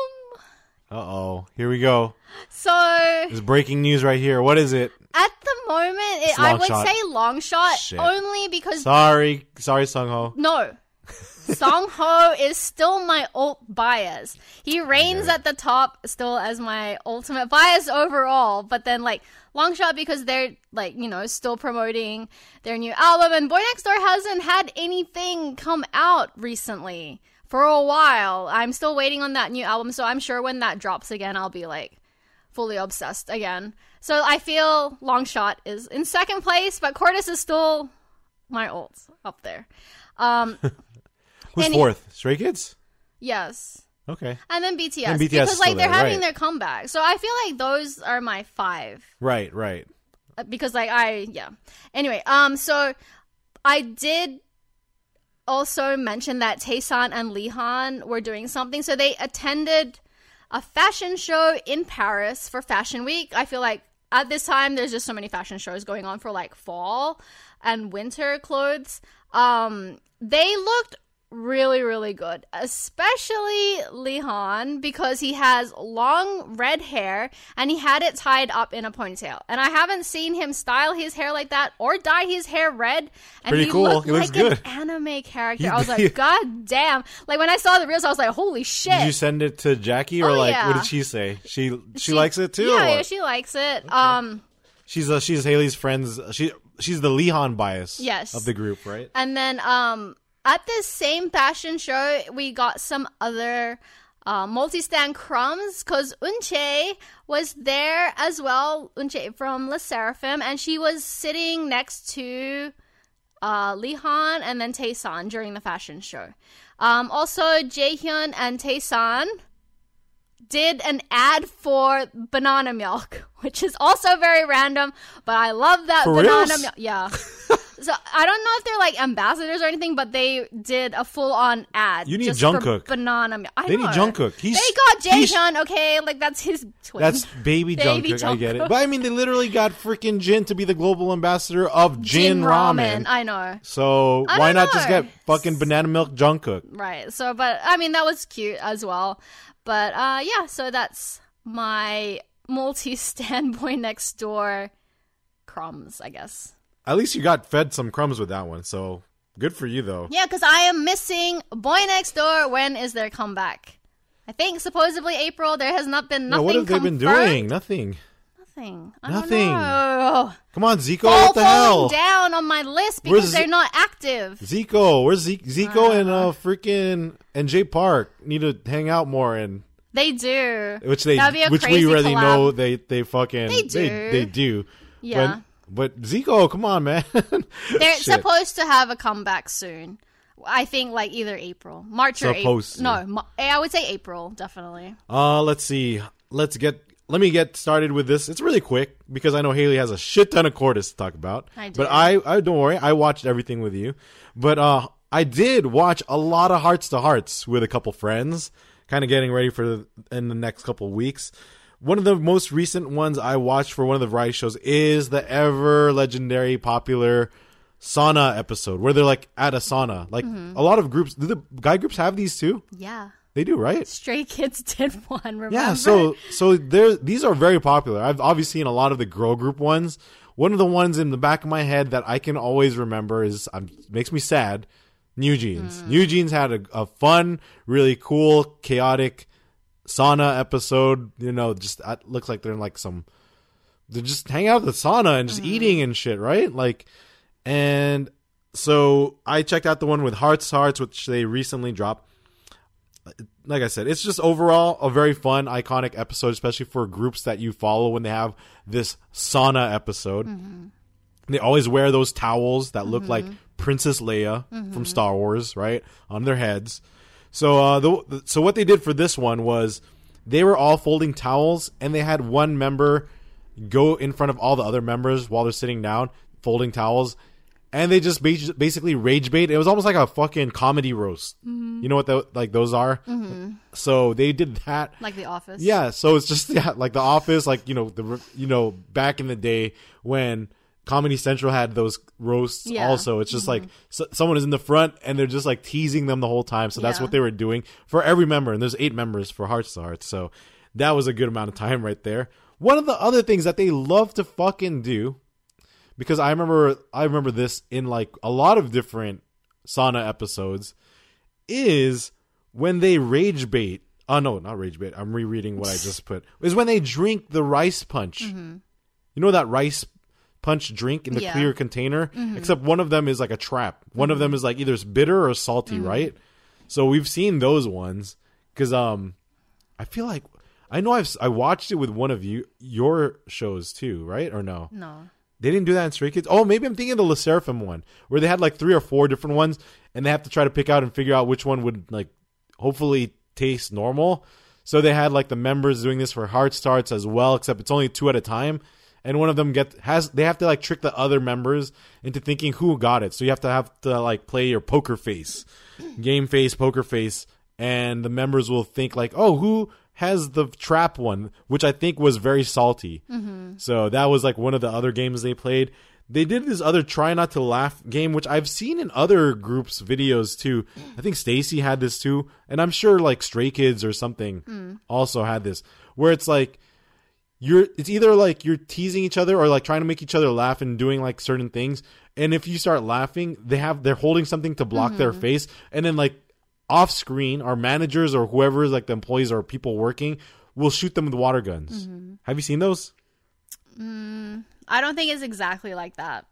Uh-oh. Here we go. So There's breaking news right here. What is it? at the moment, it, It's I would Longshot. say Longshot Shit. only because Sorry. Sorry, Sungho. no. Song Ho is still my ult bias. He reigns at the top still as my ultimate bias overall, but then like Longshot, because they're like, you know, still promoting their new album, and Boy Next Door hasn't had anything come out recently for a while. I'm still waiting on that new album, so I'm sure when that drops again, I'll be like fully obsessed again. So I feel Longshot is in second place, but Cordis is still my ult up there. Um, Who's and- fourth? Stray Kids? yes. Okay. And then B T S, And B T S because is like still they're there, having right. their comeback. So I feel like those are my five. Right, right. Uh, because like I yeah. Anyway, um so I did also mention that Taesan and Leehan were doing something. So they attended a fashion show in Paris for Fashion Week. I feel like at this time, there's just so many fashion shows going on for like fall and winter clothes. Um, they looked really, really good, especially Lehan, because he has long red hair and he had it tied up in a ponytail. And I haven't seen him style his hair like that or dye his hair red. And Pretty he cool. looked He looks like good. an anime character. He- I was like, God damn. Like when I saw the reels, I was like, holy shit. Did you send it to Jackie or Oh, like yeah. what did she say? She she, likes it too. Yeah, or yeah, what? she likes it. Um, she's uh, she's Haley's friends. She she's the Lehan bias. Yes. of the group, right? And then um, at this same fashion show, we got some other uh, multi-stand crumbs because Unche was there as well. Unche from Le Seraphim, and she was sitting next to uh, Lehan and then Taesan during the fashion show. Um, also, Jaehyun and Taesan did an ad for banana milk, which is also very random, but I love that For banana reals? milk. Yeah. So I don't know if they're like ambassadors or anything, but they did a full-on ad. You need just for Jungkook. banana milk. I They know. need Jungkook. He's- they got he's- Jaehyun, okay? Like that's his twin. That's baby, Baby Jungkook. I get it. Jungkook. But I mean, they literally got freaking Jin to be the global ambassador of Jin, ramen. I know. So I why don't not just know. get fucking banana milk Jungkook? Right. So, but I mean, that was cute as well. But uh, yeah, so that's my multi-stand boy next door crumbs, I guess. At least you got fed some crumbs with that one. So good for you, though. Yeah, because I am missing Boy Next Door. When is their comeback? I think supposedly April. There has not been Yeah, nothing. what have they been confirmed. doing? Nothing. Nothing. I Nothing. Don't know. Come on, Zico. All what the hell? falling down on my list because Where's they're Z- not active. Zico. Where's Ze- Zico and Uh. uh freaking and Jay Park need to hang out more and They do. which they That'd be a which we crazy already collab. know they they fucking They do. they, they do. Yeah. But, but Zico, come on, man. They're Shit. supposed to have a comeback soon. I think like either April, March or April. Supposed to. No, Ma- I would say April, definitely. Uh, let's see. Let's get. Let me get started with this. It's really quick because I know Haley has a shit ton of Cordis to talk about. I do. But I, I don't worry. I watched everything with you. But uh, I did watch a lot of Hearts to Hearts with a couple friends, kind of getting ready for the, in the next couple weeks. One of the most recent ones I watched for one of the variety shows is the ever legendary popular sauna episode where they're like at a sauna. Like Mm-hmm. a lot of groups, do the guy groups have these too? Yeah. They do, right? Stray Kids did one, remember? Yeah, so so there these are very popular. I've obviously seen a lot of the girl group ones. One of the ones in the back of my head that I can always remember is um, makes me sad. New Jeans. Mm. New Jeans had a, a fun, really cool, chaotic sauna episode. You know, just it looks like they're in like some. They're just hanging out at the sauna and just Mm. eating and shit, right? Like, and so I checked out the one with Hearts to Hearts, which they recently dropped. Like I said, it's just overall a very fun, iconic episode, especially for groups that you follow when they have this sauna episode. Mm-hmm. They always wear those towels that look like Princess Leia from Star Wars, right, on their heads. So, uh, the, so what they did for this one was they were all folding towels, and they had one member go in front of all the other members while they're sitting down, folding towels. And they just ba- basically rage bait. It was almost like a fucking comedy roast. Mm-hmm. You know what the, like those are? Mm-hmm. So they did that. Like The Office. Yeah. So it's just yeah, like The Office, like you know the you know back in the day when Comedy Central had those roasts. Yeah. Also, it's just like so, someone is in the front and they're just like teasing them the whole time. So that's Yeah. what they were doing for every member. And there's eight members for Hearts to Hearts. So that was a good amount of time right there. One of the other things that they love to fucking do. Because I remember, I remember this in like a lot of different sauna episodes, is when they rage bait. Oh no, not rage bait. I'm rereading what I just put. Is when they drink the rice punch. Mm-hmm. You know that rice punch drink in the Yeah. clear container. Mm-hmm. Except one of them is like a trap. One of them is like either it's bitter or salty, Mm-hmm. right? So we've seen those ones because um, I feel like I know I've I watched it with one of you your shows too, right? Or no? No. They didn't do that in Stray Kids. Oh, maybe I'm thinking of the Le Seraphim one, where they had like three or four different ones, and they have to try to pick out and figure out which one would like hopefully taste normal. So they had like the members doing this for Hearts to Hearts as well, except it's only two at a time, and one of them get has they have to like trick the other members into thinking who got it. So you have to have to like play your poker face, game face, poker face, and the members will think like, oh, who has the trap one, which I think was very salty. Mm-hmm. So that was like one of the other games they played. They did this other try not to laugh game, which I've seen in other groups' videos too. I think Stacy had this too. And I'm sure like Stray Kids or something mm. also had this, where it's like, you're, it's either like you're teasing each other or like trying to make each other laugh and doing like certain things. And if you start laughing, they have, they're holding something to block mm-hmm. their face. And then like off screen, our managers or whoever is like the employees or people working will shoot them with water guns. Mm-hmm. Have you seen those? Mm. I don't think it's exactly like that.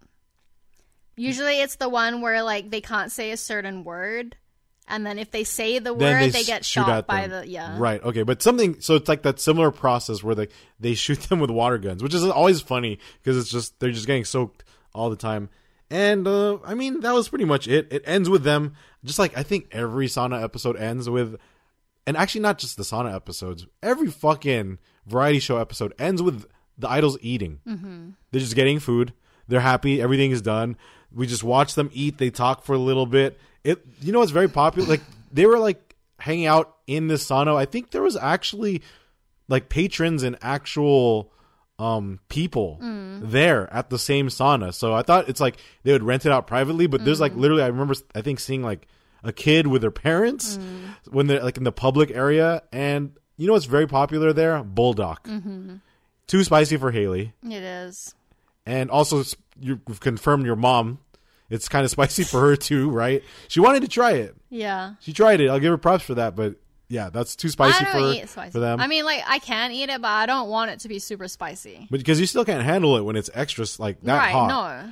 Usually it's the one where like they can't say a certain word, and then if they say the then word, they, they get shot by the yeah. Right. Okay. But something so it's like that similar process where they they shoot them with water guns, which is always funny because it's just they're just getting soaked all the time. And uh, I mean that was pretty much it. It ends with them just like I think every sauna episode ends with, and actually not just the sauna episodes. Every fucking variety show episode ends with the idols eating. Mm-hmm. They're just getting food. They're happy. Everything is done. We just watch them eat. They talk for a little bit. It, you know, it's very popular. Like they were like hanging out in this sauna. I think there was actually like patrons and actual um, people mm. there at the same sauna. So I thought it's like they would rent it out privately, but mm. there's like literally, I remember, I think seeing like a kid with their parents mm. when they're like in the public area. And you know what's very popular there? Bulldog. Mm-hmm. Too spicy for Haley. It is. And also, you've confirmed your mom. It's kind of spicy for her too, right? She wanted to try it. Yeah. She tried it. I'll give her props for that. But yeah, that's too spicy, I for, don't eat spicy. for them. I mean, like, I can eat it, but I don't want it to be super spicy. But because you still can't handle it when it's extra, like, that right, hot. No.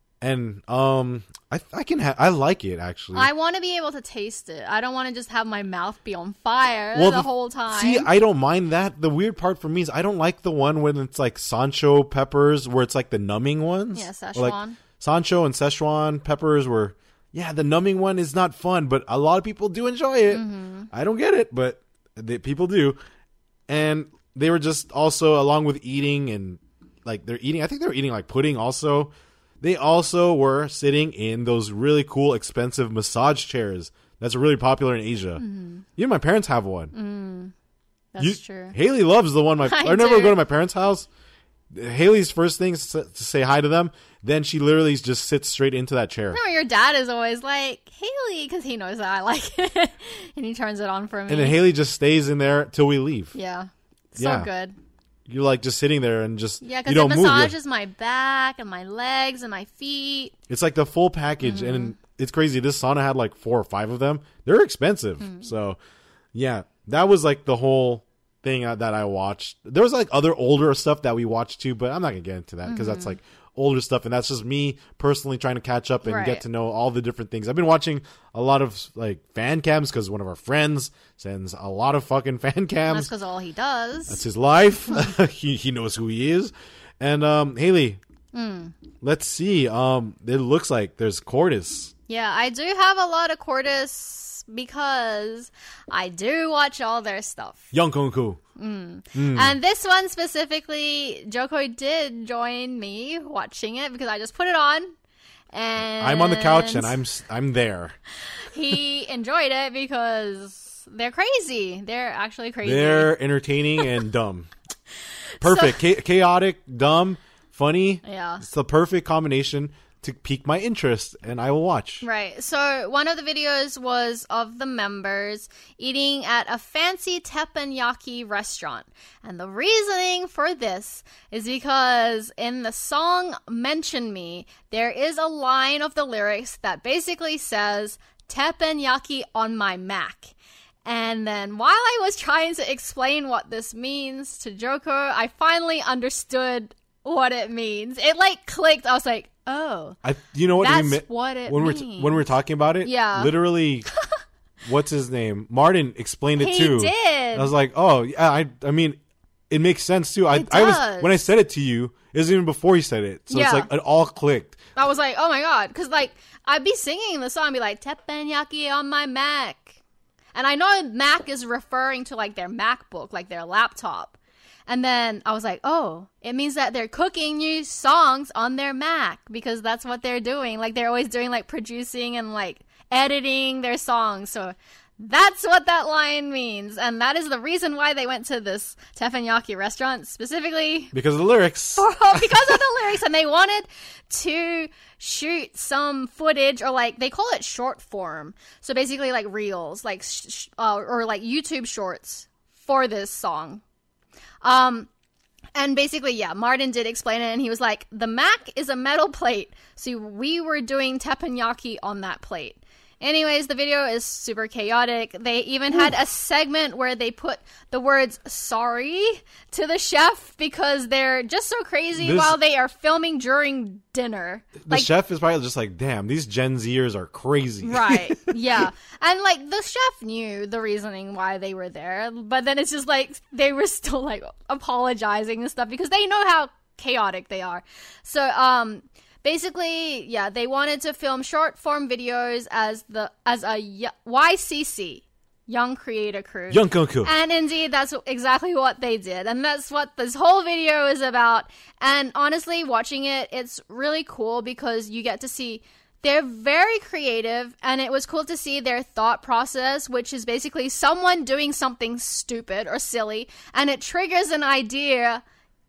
And um, I I can ha- I like it actually. I want to be able to taste it. I don't want to just have my mouth be on fire well, the, the whole time. See, I don't mind that. The weird part for me is I don't like the one when it's like Sancho peppers, where it's like the numbing ones. Yeah, Szechuan. Like Sancho and Szechuan peppers were, yeah, the numbing one is not fun, but a lot of people do enjoy it. Mm-hmm. I don't get it, but the, people do. And they were just also, along with eating and like they're eating, I think they were eating like pudding also. They also were sitting in those really cool, expensive massage chairs. That's really popular in Asia. Mm-hmm. Even my parents have one. Mm, that's you, true. Haley loves the one. My I, I never go to my parents' house. Haley's first thing is to say hi to them. Then she literally just sits straight into that chair. No, your dad is always like, Haley, because he knows that I like it. And he turns it on for me. And then Haley just stays in there till we leave. Yeah. So yeah. good. You're like just sitting there and just yeah, because it massages my back and my legs and my feet. It's like the full package, mm-hmm. and it's crazy. This sauna had like four or five of them. They're expensive, mm-hmm. so yeah, that was like the whole thing that I watched. There was like other older stuff that we watched too, but I'm not gonna get into that because mm-hmm. that's like older stuff, and that's just me personally trying to catch up and right. get to know all the different things. I've been watching a lot of like fan cams because one of our friends sends a lot of fucking fan cams. That's because all he does. That's his life. he he knows who he is. And um, Haley, mm. let's see. Um, it looks like there's Cordis. Yeah, I do have a lot of Cordis because I do watch all their stuff. Youngkonku. Mm. Mm. And this one specifically, Joko did join me watching it because I just put it on, and I'm on the couch and I'm I'm there. He enjoyed it because they're crazy. They're actually crazy. They're entertaining and dumb. Perfect, so, Cha- chaotic, dumb, funny. Yeah, it's the perfect combination to pique my interest, and I will watch. Right. So one of the videos was of the members eating at a fancy teppanyaki restaurant. And the reasoning for this is because in the song Mention Me, there is a line of the lyrics that basically says, teppanyaki on my Mac. And then while I was trying to explain what this means to Joko, I finally understood what it means. It like clicked. I was like, oh, I, you know what? That's we, what it when means. We're when we we're talking about it, yeah. literally, what's his name? Martin explained it he too. He did. I was like, oh, yeah. I, I mean, it makes sense too. I, it I does. was when I said it to you. It was even before you said it, so yeah. it's like it all clicked. I was like, oh my god, because like I'd be singing the song, and be like teppanyaki on my Mac, and I know Mac is referring to like their MacBook, like their laptop. And then I was like, oh, it means that they're cooking new songs on their Mac because that's what they're doing. Like they're always doing like producing and like editing their songs. So That's what that line means. And that is the reason why they went to this teppanyaki restaurant, specifically because of the lyrics. For, because of the lyrics. And they wanted to shoot some footage, or like, they call it short form. So basically like reels, like, sh- uh, or like YouTube shorts for this song. Um, and basically, yeah, Martin did explain it, and he was like, the Mac is a metal plate, so we were doing teppanyaki on that plate. Anyways, the video is super chaotic. They even had a segment where they put the words sorry to the chef because they're just so crazy This- while they are filming during dinner. The Like, chef is probably just like, damn, these Gen Zers are crazy. right. Yeah. And like the chef knew the reasoning why they were there, but then it's just like they were still like apologizing and stuff because they know how chaotic they are. So, um, basically, yeah, they wanted to film short form videos as the as a y- Y C C, Young Creator Crew. Young Kunku. And indeed, that's exactly what they did. And that's what this whole video is about. And honestly, watching it, it's really cool because you get to see they're very creative, and it was cool to see their thought process, which is basically someone doing something stupid or silly, and it triggers an idea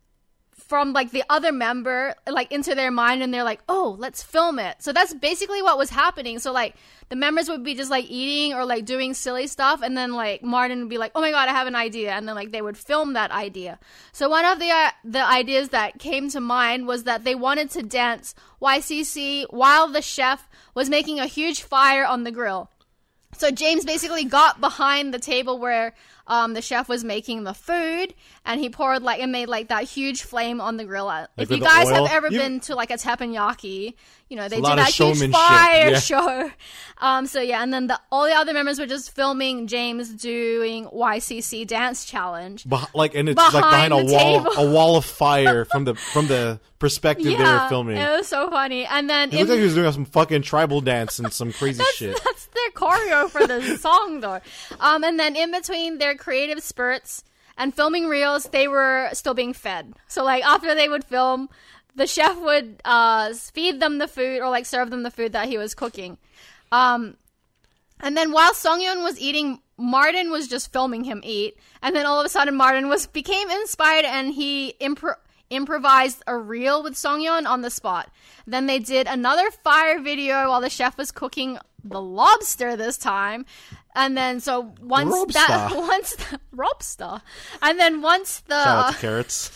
from like the other member like into their mind, and they're like, oh, let's film it. So that's basically what was happening. So like the members would be just like eating or like doing silly stuff, and then like Martin would be like, oh my god, I have an idea, and then like they would film that idea. So one of the uh, the ideas that came to mind was that they wanted to dance Y C C while the chef was making a huge fire on the grill. So James basically got behind the table where um, the chef was making the food, and he poured like and made like that huge flame on the grill. Like if you with the guys oil? have ever You- been to like a teppanyaki, you know they a do lot of that huge showmanship, fire yeah. show. Um, so yeah, and then the, all the other members were just filming James doing Y C C dance challenge. Beh- like and it's like Behind behind a the wall, table. a wall of fire from the from the perspective they were Yeah, filming. it was so funny. And then It in- looked like he was doing some fucking tribal dance and some crazy That's, shit. that's their choreo for the song, though. Um, and then in between their creative spurts and filming reels, they were still being fed. So, like, after they would film, the chef would uh, feed them the food or, like, serve them the food that he was cooking. Um, and then while Songyeon was eating, Martin was just filming him eat. And then all of a sudden, Martin was became inspired, and he impro- improvised a reel with Songyeon on the spot. Then they did another fire video while the chef was cooking the lobster this time. And then so once Lobster. that once the, lobster, and then once the Shout out to carrots.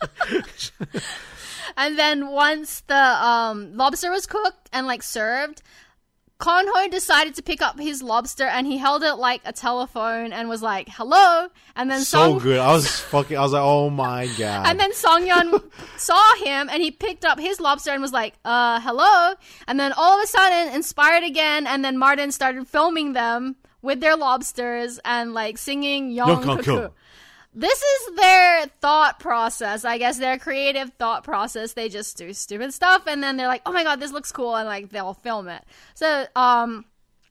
and then once the um, lobster was cooked and like served, Konho decided to pick up his lobster, and he held it like a telephone and was like, hello. And then So Song- good. I was fucking. I was like, oh my god. And then Songyeon saw him, and he picked up his lobster and was like, uh, hello. And then all of a sudden, inspired again, and then Martin started filming them with their lobsters and like singing Young Young Cuckoo. Cuckoo. This is their thought process, I guess, their creative thought process. They just do stupid stuff, and then they're like, oh my god, this looks cool, and like they'll film it. So, um,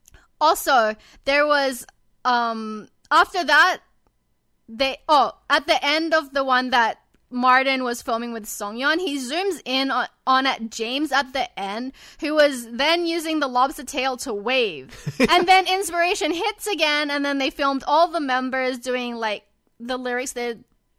also, there was, um, after that, they, oh, at the end of the one that Martin was filming with Songyeon, he zooms in on, on at James at the end, who was then using the lobster tail to wave. And then inspiration hits again, and then they filmed all the members doing like the lyrics that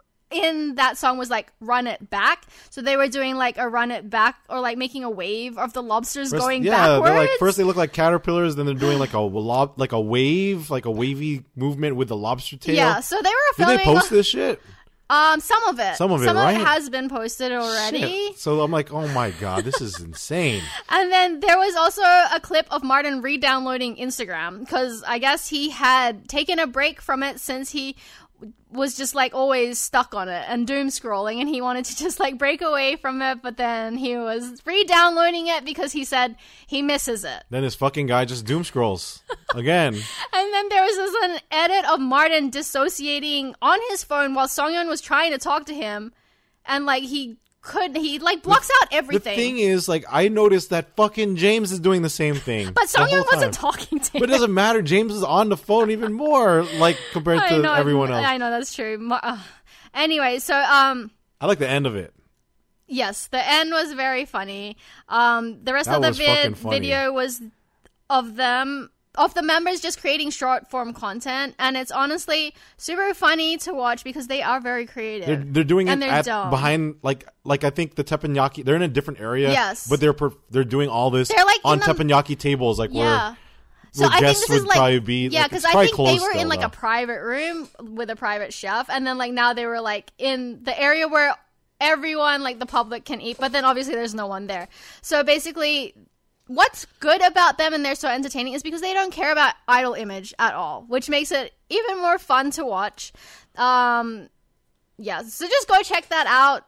in that song was like run it back. So they were doing like a run it back, or like making a wave of the lobsters First- going yeah, backwards. they're like first they look like caterpillars, then they're doing like a lob, like a wave, like a wavy movement with the lobster tail. Yeah, so they were Did filming they post this shit? um some of it. Some of it, Some right? of it has been posted already. Shit. So I'm like, oh my god, this is insane. And then there was also a clip of Martin re-downloading Instagram, because I guess he had taken a break from it since he was just like always stuck on it and doom scrolling, and he wanted to just like break away from it, but then he was re-downloading it because he said he misses it. Then this fucking guy just doom scrolls again. And then there was this an edit of Martin dissociating on his phone while Songyeon was trying to talk to him, and like he could he like blocks out The everything. thing is, like, I noticed that fucking James is doing the same thing. but the whole Songyeon wasn't time. talking to him. But it doesn't matter. James is on the phone even more, like, compared I to know, everyone else. I know, that's true. Mo- uh, Anyway, so um I like the end of it. yes, the end was very funny. Um the rest That of the was fucking vid- funny. video was of them of the members just creating short form content, and it's honestly super funny to watch because they are very creative. They're, they're doing and it they're at, dumb. behind like like I think the teppanyaki. They're in a different area. Yes. but they're per, they're doing all this They're, like, on in the- teppanyaki tables, like Yeah. where So where I think guests this is would like probably be. yeah, like, because it's I probably think they closed were in still, like though. a private room with a private chef, and then like now they were like in the area where everyone, like the public, can eat, but then obviously there's no one there. So basically, what's good about them and they're so entertaining is because they don't care about idol image at all, which makes it even more fun to watch. Um, yeah, so just go check that out.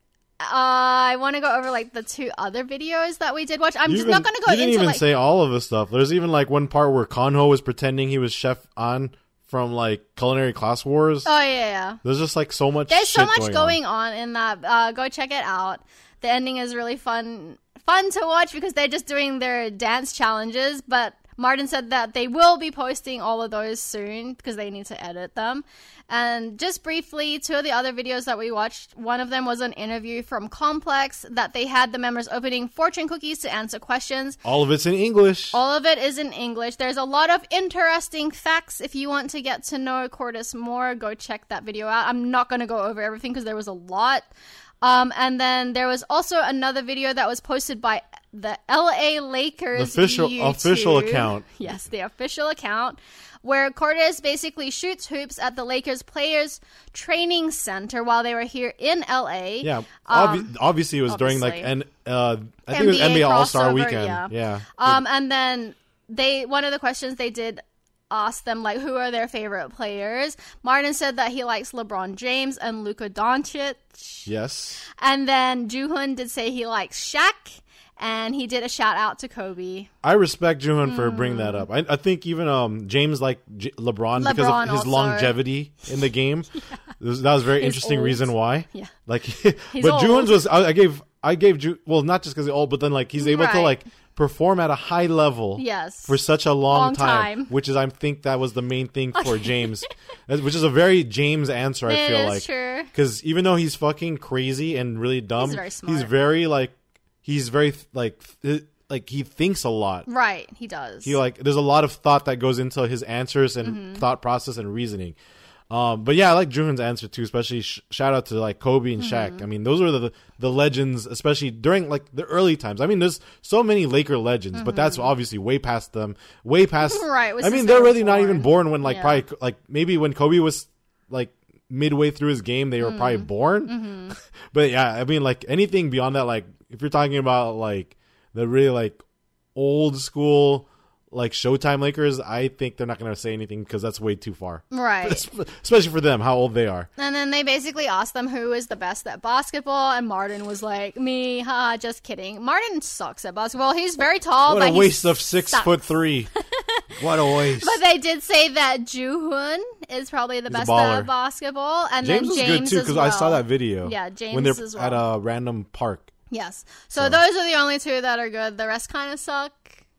Uh, I want to go over like the two other videos that we did watch. I'm You just even- not going to go You didn't into even like say all of the stuff. There's even like one part where Kanho was pretending he was Chef An from like Culinary Class Wars. oh yeah, yeah. There's just like so much. There's so shit much going, going on. on. in that. Uh, go check it out. The ending is really fun, fun to watch because they're just doing their dance challenges. But Martin said that they will be posting all of those soon because they need to edit them. And just briefly, two of the other videos that we watched, one of them was an interview from Complex that they had the members opening fortune cookies to answer questions. All of it's in English. All of it is in English. There's a lot of interesting facts. If you want to get to know Cordis more, go check that video out. I'm not going to go over everything because there was a lot. Um, and then there was also another video that was posted by the L A Lakers The official- YouTube. official account. Yes, the official account, where Cordis basically shoots hoops at the Lakers Players Training Center while they were here in L A. Yeah, Um, obvi- obviously it was during like obviously. and uh, I think it was N B A All Star crossover, Weekend. yeah. Yeah, Um, and then they one of the questions they did ask them like who are their favorite players. Martin said that he likes LeBron James and Luka Doncic. yes. And then Joohoon did say he likes Shaq, and he did a shout out to Kobe. I respect Joohoon for bringing that up. I, I think even um, James liked J- LeBron, because LeBron of his also. longevity in the game. This was- that was a very He's interesting old. reason why. Yeah. Like, He's but old. Joohoon's was I, I gave I gave Ju- well not just because he's old, but then like he's able to Right. like perform at a high level. Yes. For such a long, Long time, time. which is I think that was the main thing for James, which is a very James answer. I It feel is like true. because even though he's fucking crazy and really dumb, He's very smart. he's very like he's very like th- like he thinks a lot. Right, he does. He like there's a lot of thought that goes into his answers and Mm-hmm. thought process and reasoning. Um, but yeah, I like Joohoon's answer too, especially sh- shout out to like Kobe and Shaq. Mm-hmm. I mean, those are the the legends, especially during like the early times. I mean, there's so many Laker legends, but that's obviously way past them, way past. Mm-hmm. Right, was I since mean, they they're were really not even born. born when like Yeah. probably like maybe when Kobe was like midway through his game, they were probably Mm. born. Mm-hmm. But yeah, I mean, like anything beyond that, like if you're talking about like the really like old school like Showtime Lakers, I think they're not going to say anything because that's way too far. Right. Especially for them, how old they are. And then they basically asked them who is the best at basketball, and Martin was like, me, ha, just kidding. Martin sucks at basketball. He's very tall, What but a he waste of six sucks. foot three. What a waste. But they did say that Joohoon is probably the He's a best baller. at basketball, and James then was James good too as because well. I saw that video. Yeah, James when they're as well. at a random park. Yes. So, those are the only two that are good. The rest kind of suck.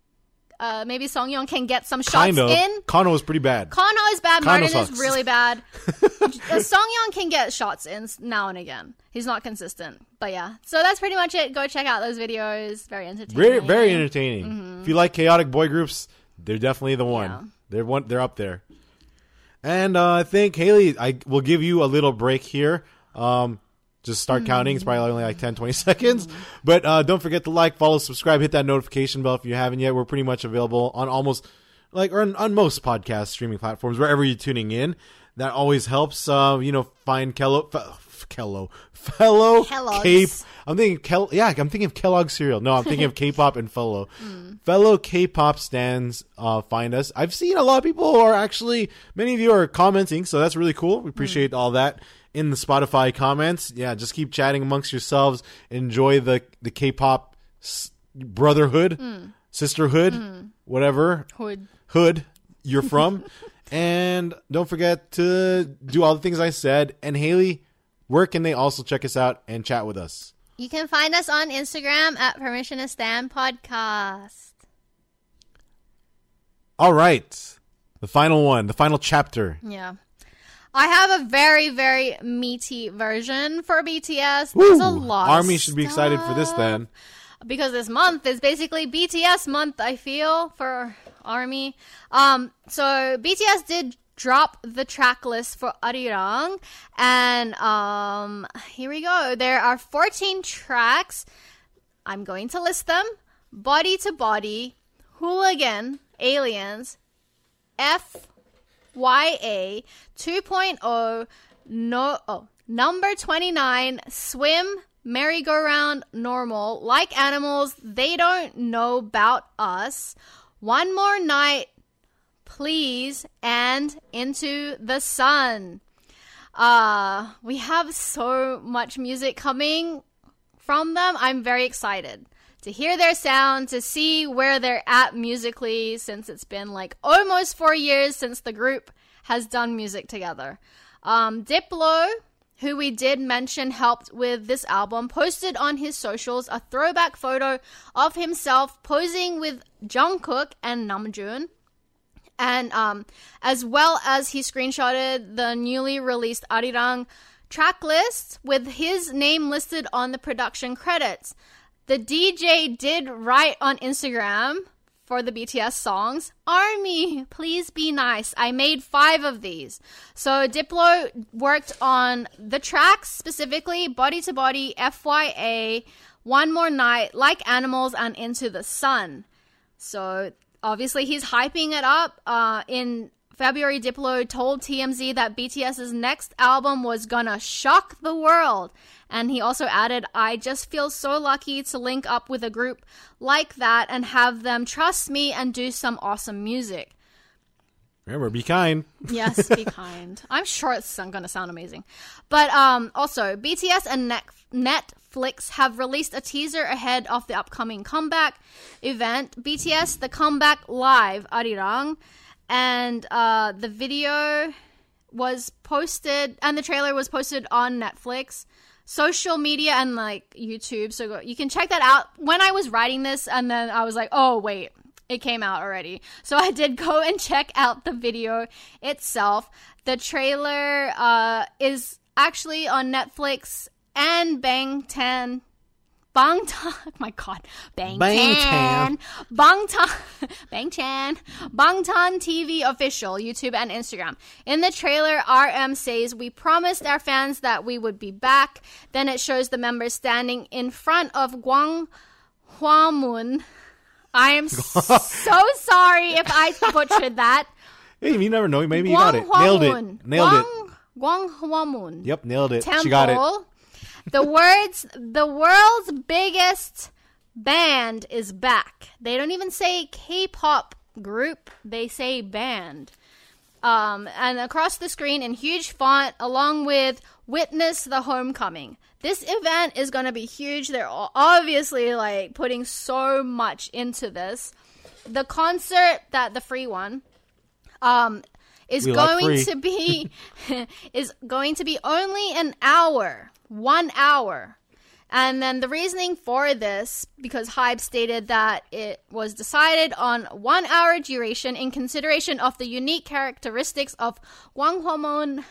Uh, maybe Songyeon can get some shots Kind of. in. Kano was pretty bad. Kano is bad. Kano Martin sucks. is really bad. uh, Songyeon can get shots in s- now and again. He's not consistent. But yeah. So that's pretty much it. Go check out those videos. Very entertaining. Very, very entertaining. If you like chaotic boy groups, they're definitely the one. Mm-hmm. Yeah. They're one. They're up there. And uh, I think Haley, I will give you a little break here. Um, just start counting. It's probably only like ten, twenty seconds. But uh, don't forget to like, follow, subscribe, hit that notification bell if you haven't yet. We're pretty much available on almost like or on, on most podcast streaming platforms wherever you're tuning in. That always helps. Uh, you know, find Kello, F- Kello, fellow Kellogg's. Cape. I'm thinking Kel. Yeah, I'm thinking of Kellogg's cereal. No, I'm thinking of K-pop and fellow, fellow K-pop stands. Uh, find us. I've seen a lot of people who are actually many of you are commenting, so that's really cool. We appreciate all that in the Spotify comments. Yeah, just keep chatting amongst yourselves. Enjoy the the K-pop s- brotherhood, sisterhood, whatever Hood. hood you're from. And don't forget to do all the things I said. And Haley, where can they also check us out and chat with us? You can find us on Instagram at Permission to Stand Podcast. All right. The final one, the final chapter. Yeah. I have a very, very meaty version for B T S. There's a Woo! lot of Army should be excited for this stuff. then. Because this month is basically B T S month, I feel, for ARMY. Um, so B T S did drop the track list for Arirang, and um, here we go. There are fourteen tracks. I'm going to list them: Body to Body, Hooligan, Aliens, F Y A, two point oh, no, oh, Number twenty-nine, Swim, Merry-Go-Round, Normal, Like Animals, They Don't Know About Us, One More Night, Please, and Into the Sun. Uh, we have so much music coming from them. I'm very excited to hear their sound, to see where they're at musically, since it's been like almost four years since the group has done music together. Um, Diplo, who we did mention helped with this album, posted on his socials a throwback photo of himself posing with Jungkook and Namjoon. And um, as well as he screenshotted the newly released Arirang track list with his name listed on the production credits. The D J did write on Instagram for the B T S songs, ARMY, please be nice. I made five of these. So Diplo worked on the tracks, specifically Body to Body, F Y A, One More Night, Like Animals, and Into the Sun. So obviously he's hyping it up. Uh, in February, Diplo told T M Z that BTS's next album was gonna shock the world. And he also added, I just feel so lucky to link up with a group like that and have them trust me and do some awesome music. Remember, be kind. Yes, be kind. I'm sure it's going to sound amazing. But um, also, B T S and Net- Netflix have released a teaser ahead of the upcoming comeback event, B T S The Comeback Live, Arirang. And uh, the video was posted, and the trailer was posted on Netflix, social media, and like YouTube. So go, you can check that out. When I was writing this, and then I was like, oh, wait. It came out already. So I did go and check out the video itself. The trailer uh, is actually on Netflix and Bangtan. Bangtan. Oh my God. Bangtan. Bangtan. Bangtan. Bangtan T V official, YouTube and Instagram. In the trailer, R M says, we promised our fans that we would be back. Then it shows the members standing in front of Gwang Hwamun. I am so sorry if I butchered that. Hey, you never know. Maybe you got it. Nailed it. Nailed it. Gwang Hwamun. Yep, nailed it. Temple. She got it. The words, the world's biggest band is back. They don't even say K-pop group. They say band. Um, and across the screen in huge font, along with Witness the Homecoming. This event is going to be huge. They're obviously like putting so much into this. The concert, that the free one, um, is we going like to be is going to be only an hour, one hour. And then the reasoning for this, because Hybe stated that it was decided on one hour duration in consideration of the unique characteristics of Gwanghwamun,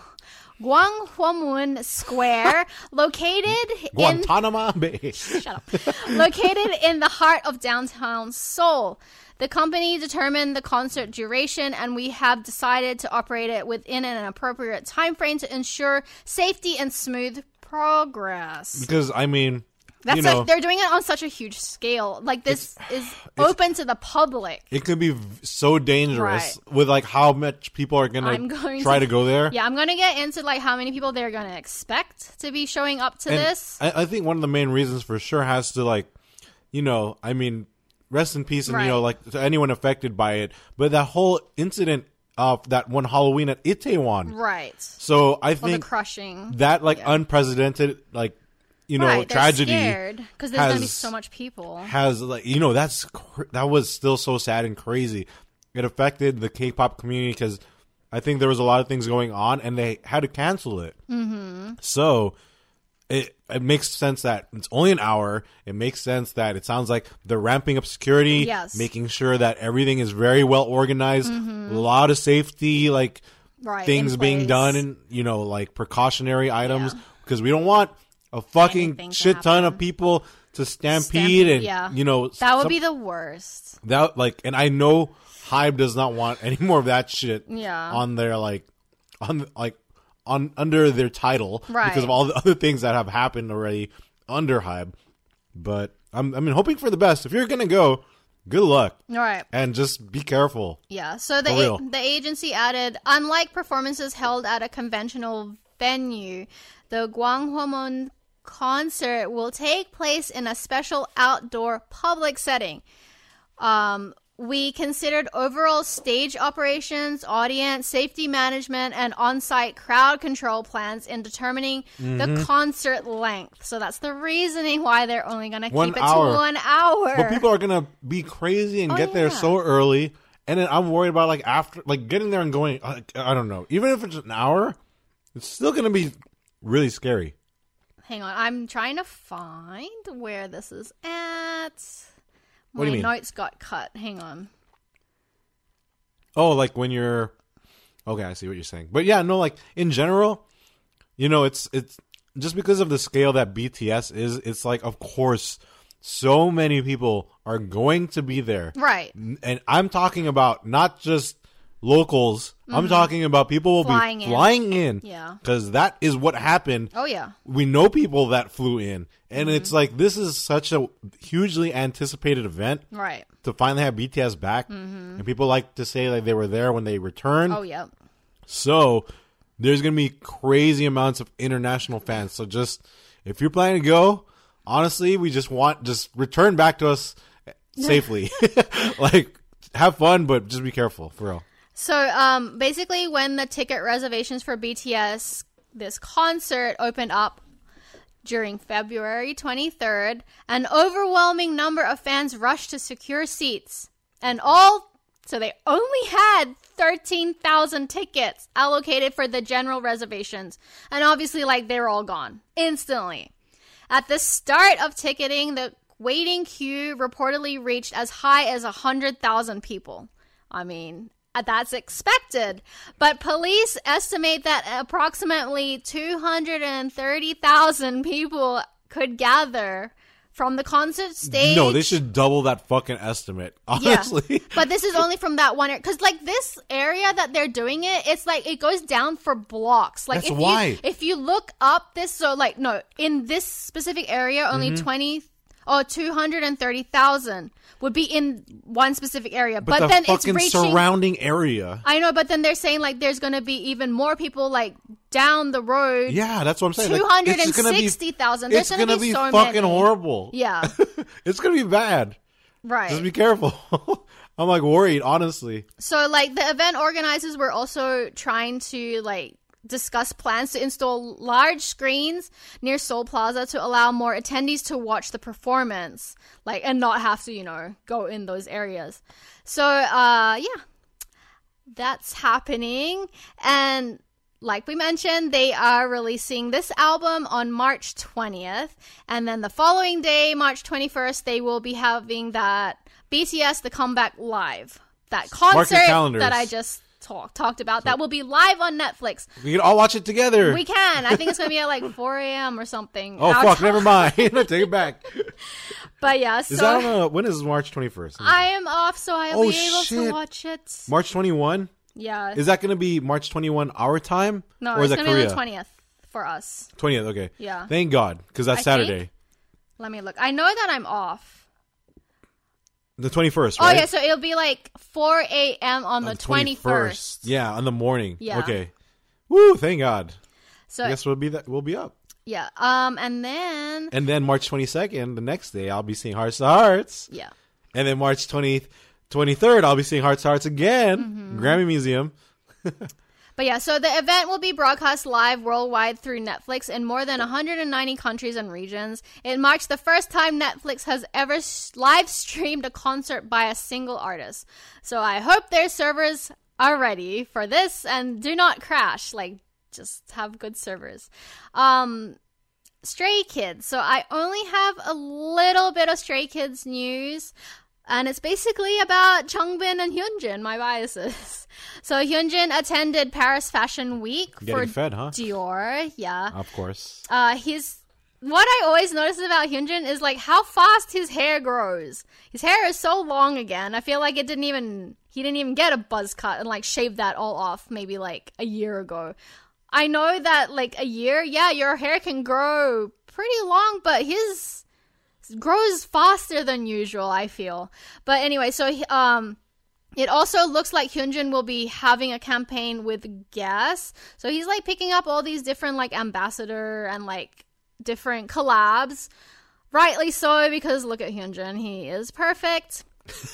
Gwanghwamun Square, located Guantanamo in Bay. Shut up. Located in the heart of downtown Seoul. The company determined the concert duration, and we have decided to operate it within an appropriate time frame to ensure safety and smooth progress. Because, I mean, That's you like know, they're doing it on such a huge scale. Like this is open to the public. it could be v- so dangerous Right. with like how much people are gonna I'm going try to- to go there. Yeah, I'm gonna get into like how many people they're gonna expect to be showing up to And this. I, I think one of the main reasons for sure has to like, you know, I mean, rest in peace, and Right. you know, like to anyone affected by it. But that whole incident of that one Halloween at Itaewon. Right. So I Well, the think crushing. that like Yeah. unprecedented like you know right, tragedy they're scared because there's gonna be has- so much people. has like you know that's cr- that was still so sad and crazy. It affected the K-pop community because I think there was a lot of things going on and they had to cancel it. Mm-hmm. So it it makes sense that it's only an hour. It makes sense that it sounds like they're ramping up security, Yes. making sure that everything is very well organized. A lot of safety, like Right, things in being place. done, and you know, like precautionary items, Yeah. because we don't want a fucking Anything to shit ton of happen. people to stampede, Stampede, and yeah. you know That would some- be the worst. that like, and I know Hybe does not want any more of that shit Yeah. on their like on like on under their title Right. because of all the other things that have happened already under Hybe. But I'm I mean hoping for the best. If you're gonna go, good luck All right. and just be careful. Yeah. So the For real. a- the agency added, unlike performances held at a conventional venue, the Gwanghwamun concert will take place in a special outdoor public setting. Um, we considered overall stage operations, audience, safety management, and on-site crowd control plans in determining Mm-hmm. the concert length. So that's the reasoning why they're only going to One keep it hour. to one hour. But people are gonna be crazy and Oh, get there yeah. so early, and then I'm worried about like after like getting there and going. I, I don't know. Even if it's an hour, it's still gonna be really scary. Hang on, I'm trying to find where this is at. What My do you mean? notes got cut. Hang on. Oh, like when you're okay, I see what you're saying. But yeah, no, like in general, you know, it's it's just because of the scale that B T S is, it's like of course so many people are going to be there. Right. And I'm talking about not just locals. I'm talking about people will Mm-hmm. Flying be in. flying in. Yeah. Cuz that is what happened. Oh, yeah. We know people that flew in. And Mm-hmm. it's like this is such a hugely anticipated event Right. to finally have B T S back, and people like to say like they were there when they returned. Oh, yeah. So there's gonna be crazy amounts of international fans. So just if you're planning to go, honestly, we just want just return back to us safely. Like have fun, but just be careful for real. So, um, basically, when the ticket reservations for B T S, this concert opened up during February twenty-third, an overwhelming number of fans rushed to secure seats. And all, so they only had thirteen thousand tickets allocated for the general reservations. And obviously, like, they were all gone instantly. At the start of ticketing, the waiting queue reportedly reached as high as one hundred thousand people. I mean, that's expected. But police estimate that approximately two hundred thirty thousand people could gather from the concert stage. No, they should double that fucking estimate. Honestly. Yeah. But this is only from that one area. Because, like, this area that they're doing it, it's like it goes down for blocks. Like, That's if why. You, if you look up this, so, like, no, in this specific area, only Mm-hmm. twenty or two hundred thirty thousand would be in one specific area. but, But, the then it's fucking reaching. surrounding area. I know, but then they're saying, like, there's going to be even more people, like, down the road. Yeah, that's what I'm saying. Like, two hundred it's gonna be- sixty thousand. There's It's going to gonna be, be so fucking many. horrible. Yeah. It's gonna be bad. Right. Just be careful. I'm like worried, honestly. So, like, the event organizers were also trying to, like, discuss plans to install large screens near Seoul Plaza to allow more attendees to watch the performance, like, and not have to, you know, go in those areas. So, uh, yeah, that's happening. And like we mentioned, they are releasing this album on March twentieth. And then the following day, March twenty-first, they will be having that B T S The Comeback Live. That your concert calendars. that I just talk, talked about. That will be live on Netflix. We can all watch it together. We can. I think it's going to be at like four a.m. or something. oh Our fuck, time. never mind. Take it back. But yeah, Is so that on a, when is March twenty-first? I am off, so I'll Oh, be able shit. to watch it. March twenty-first? Yeah. Is that going to be March twenty-first our time? no, or is it's that going to be Korea? the twentieth for us. twentieth, okay. Yeah. Thank God, because that's I Saturday. think- Let me look. I know that I'm off. The twenty-first, Oh, right? yeah, so it'll be like four a.m. on the twenty-first. Yeah, on the morning. Yeah. Okay. Woo, thank God. So, I guess we'll be that we'll be up. yeah. Um, and then, And then March twenty-second, the next day, I'll be seeing Hearts to Hearts. yeah. And then March twentieth, twenty-third, I'll be seeing Hearts to Hearts again. Mm-hmm. Grammy Museum. But yeah, so the event will be broadcast live worldwide through Netflix in more than one hundred ninety countries and regions. It marks the first time Netflix has ever s- live streamed a concert by a single artist. So I hope their servers are ready for this and do not crash. Like, just have good servers. Um, Stray Kids. So I only have a little bit of Stray Kids news. And it's basically about Changbin and Hyunjin, my biases. So Hyunjin attended Paris Fashion Week Getting for fed, huh? Dior. Yeah. Of course. Uh, he's what I always notice about Hyunjin is like how fast his hair grows. His hair is so long again. I feel like it didn't even he didn't even get a buzz cut and like shave that all off maybe like a year ago. I know that like a year, yeah, your hair can grow pretty long, but his grows faster than usual, I feel. But anyway, so um it also looks like Hyunjin will be having a campaign with Guess. So he's like picking up all these different like ambassador and like different collabs. Rightly so, because look at Hyunjin. He is perfect.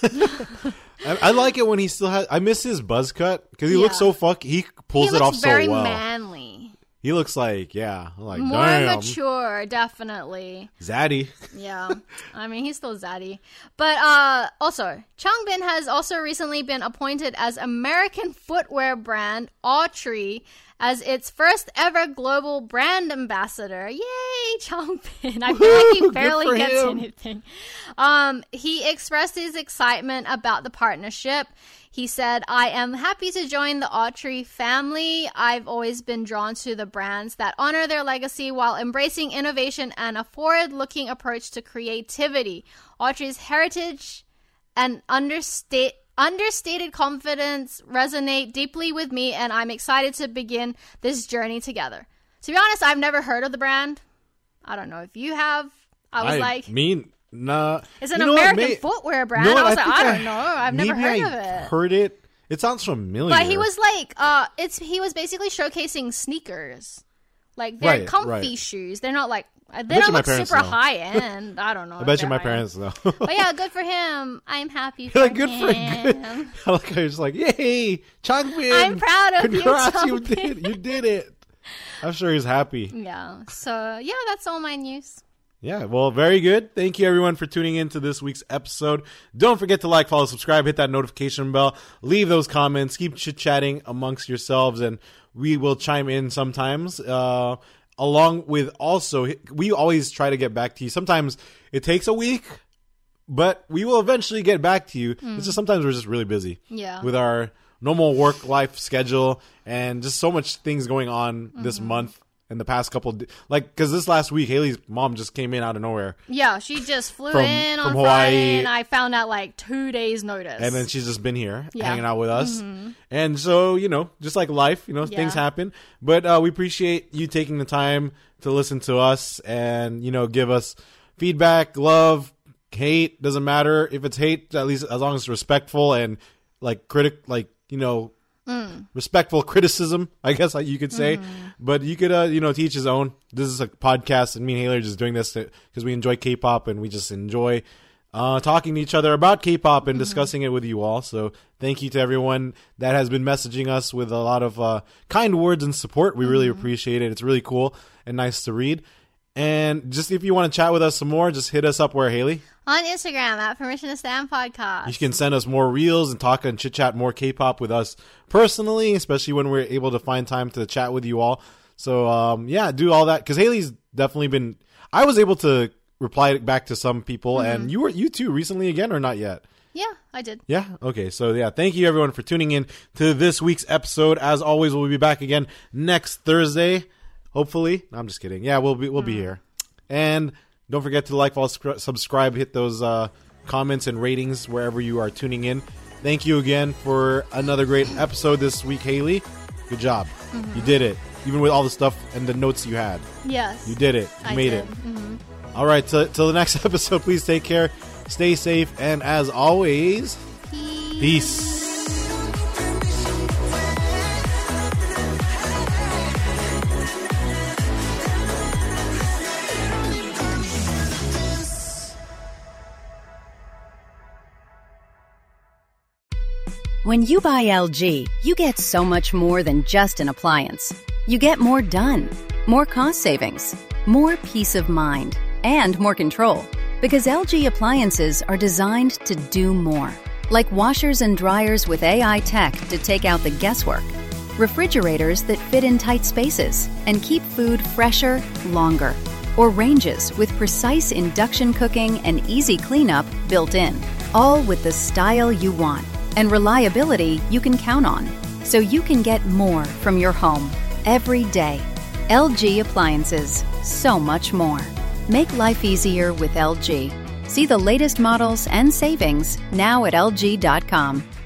I, I like it when he still has... I miss his buzz cut because he Yeah. looks so fuck... He pulls He it off looks so very well. manly. He looks like, yeah, like, More damn. mature, definitely. Zaddy. Yeah. I mean, he's still zaddy. But uh, also, Changbin has also recently been appointed as American footwear brand Autry as its first ever global brand ambassador. Yay, Changbin. I feel like he Good barely for gets him. anything. Um, he expressed his excitement about the partnership. He said, I am happy to join the Autry family. I've always been drawn to the brands that honor their legacy while embracing innovation and a forward-looking approach to creativity. Autry's heritage and understate, understated confidence resonate deeply with me, and I'm excited to begin this journey together. To be honest, I've never heard of the brand. I don't know if you have. I was I like... mean... Nah. It's an You know what, American may- footwear brand. You know what, I was like, think I don't know. I've never maybe heard I of it. Heard it. It sounds familiar. But he was like, uh, it's he was basically showcasing sneakers, like they're Right, comfy right. shoes. They're not like they bet you don't my look parents super know. high end. I don't know. I if bet you they're my high end. parents know. But yeah, good for him. I'm happy for Like, good for him. good. I like how you're just like, yay, Changbin. I'm proud of you, Congrats, you Changbin. did, you did it. I'm sure he's happy. Yeah. So yeah, that's all my news. Yeah, well, very good. Thank you, everyone, for tuning in to this week's episode. Don't forget to like, follow, subscribe, hit that notification bell, leave those comments, keep chit-chatting amongst yourselves, and we will chime in sometimes. Uh, along with also, we always try to get back to you. Sometimes it takes a week, but we will eventually get back to you. It's just sometimes we're just really busy Yeah. with our normal work-life schedule and just so much things going on this month. In the past couple, of, like, because this last week, Haley's mom just came in out of nowhere, Yeah, she just flew From- in on from Hawaii. Friday, and I found out like two days notice. and then she's just been here Yeah. hanging out with us. And so, you know, just like life, you know, things Yeah. happen. But uh, we appreciate you taking the time to listen to us and, you know, give us feedback, love, hate. Doesn't matter if it's hate, at least as long as it's respectful and like critic, like, you know. Respectful criticism, I guess you could say, but you could, uh, you know, teach his own. This is a podcast, and me and Haley are just doing this because we enjoy K-pop and we just enjoy uh, talking to each other about K-pop and discussing it with you all. So thank you to everyone that has been messaging us with a lot of uh, kind words and support. We really appreciate it. It's really cool and nice to read. And just if you want to chat with us some more, just hit us up where, Haley? on Instagram at Permission to Stand Podcast. You can send us more reels and talk and chit chat more K-pop with us personally, especially when we're able to find time to chat with you all. So, um, yeah, do all that because Haley's definitely been. I was able to reply back to some people, and you were you too recently again or not yet? Yeah, I did. Yeah. Okay. So yeah, thank you everyone for tuning in to this week's episode. As always, we'll be back again next Thursday. Hopefully, no, I'm just kidding. Yeah, we'll be we'll be here, and. Don't forget to like, follow, subscribe, hit those uh, comments and ratings wherever you are tuning in. Thank you again for another great episode this week, Haley. Good job. Mm-hmm. You did it. Even with all the stuff and the notes you had. Yes. You did it. You I made did. it. Mm-hmm. All right. Till, till the next episode, please take care. Stay safe. And as always, Peace. peace. When you buy L G, you get so much more than just an appliance. You get more done, more cost savings, more peace of mind, and more control. Because L G appliances are designed to do more. Like washers and dryers with A I tech to take out the guesswork. Refrigerators that fit in tight spaces and keep food fresher longer. Or ranges with precise induction cooking and easy cleanup built in. All with the style you want. And reliability you can count on, so you can get more from your home every day. L G Appliances, so much more. Make life easier with L G. See the latest models and savings now at L G dot com.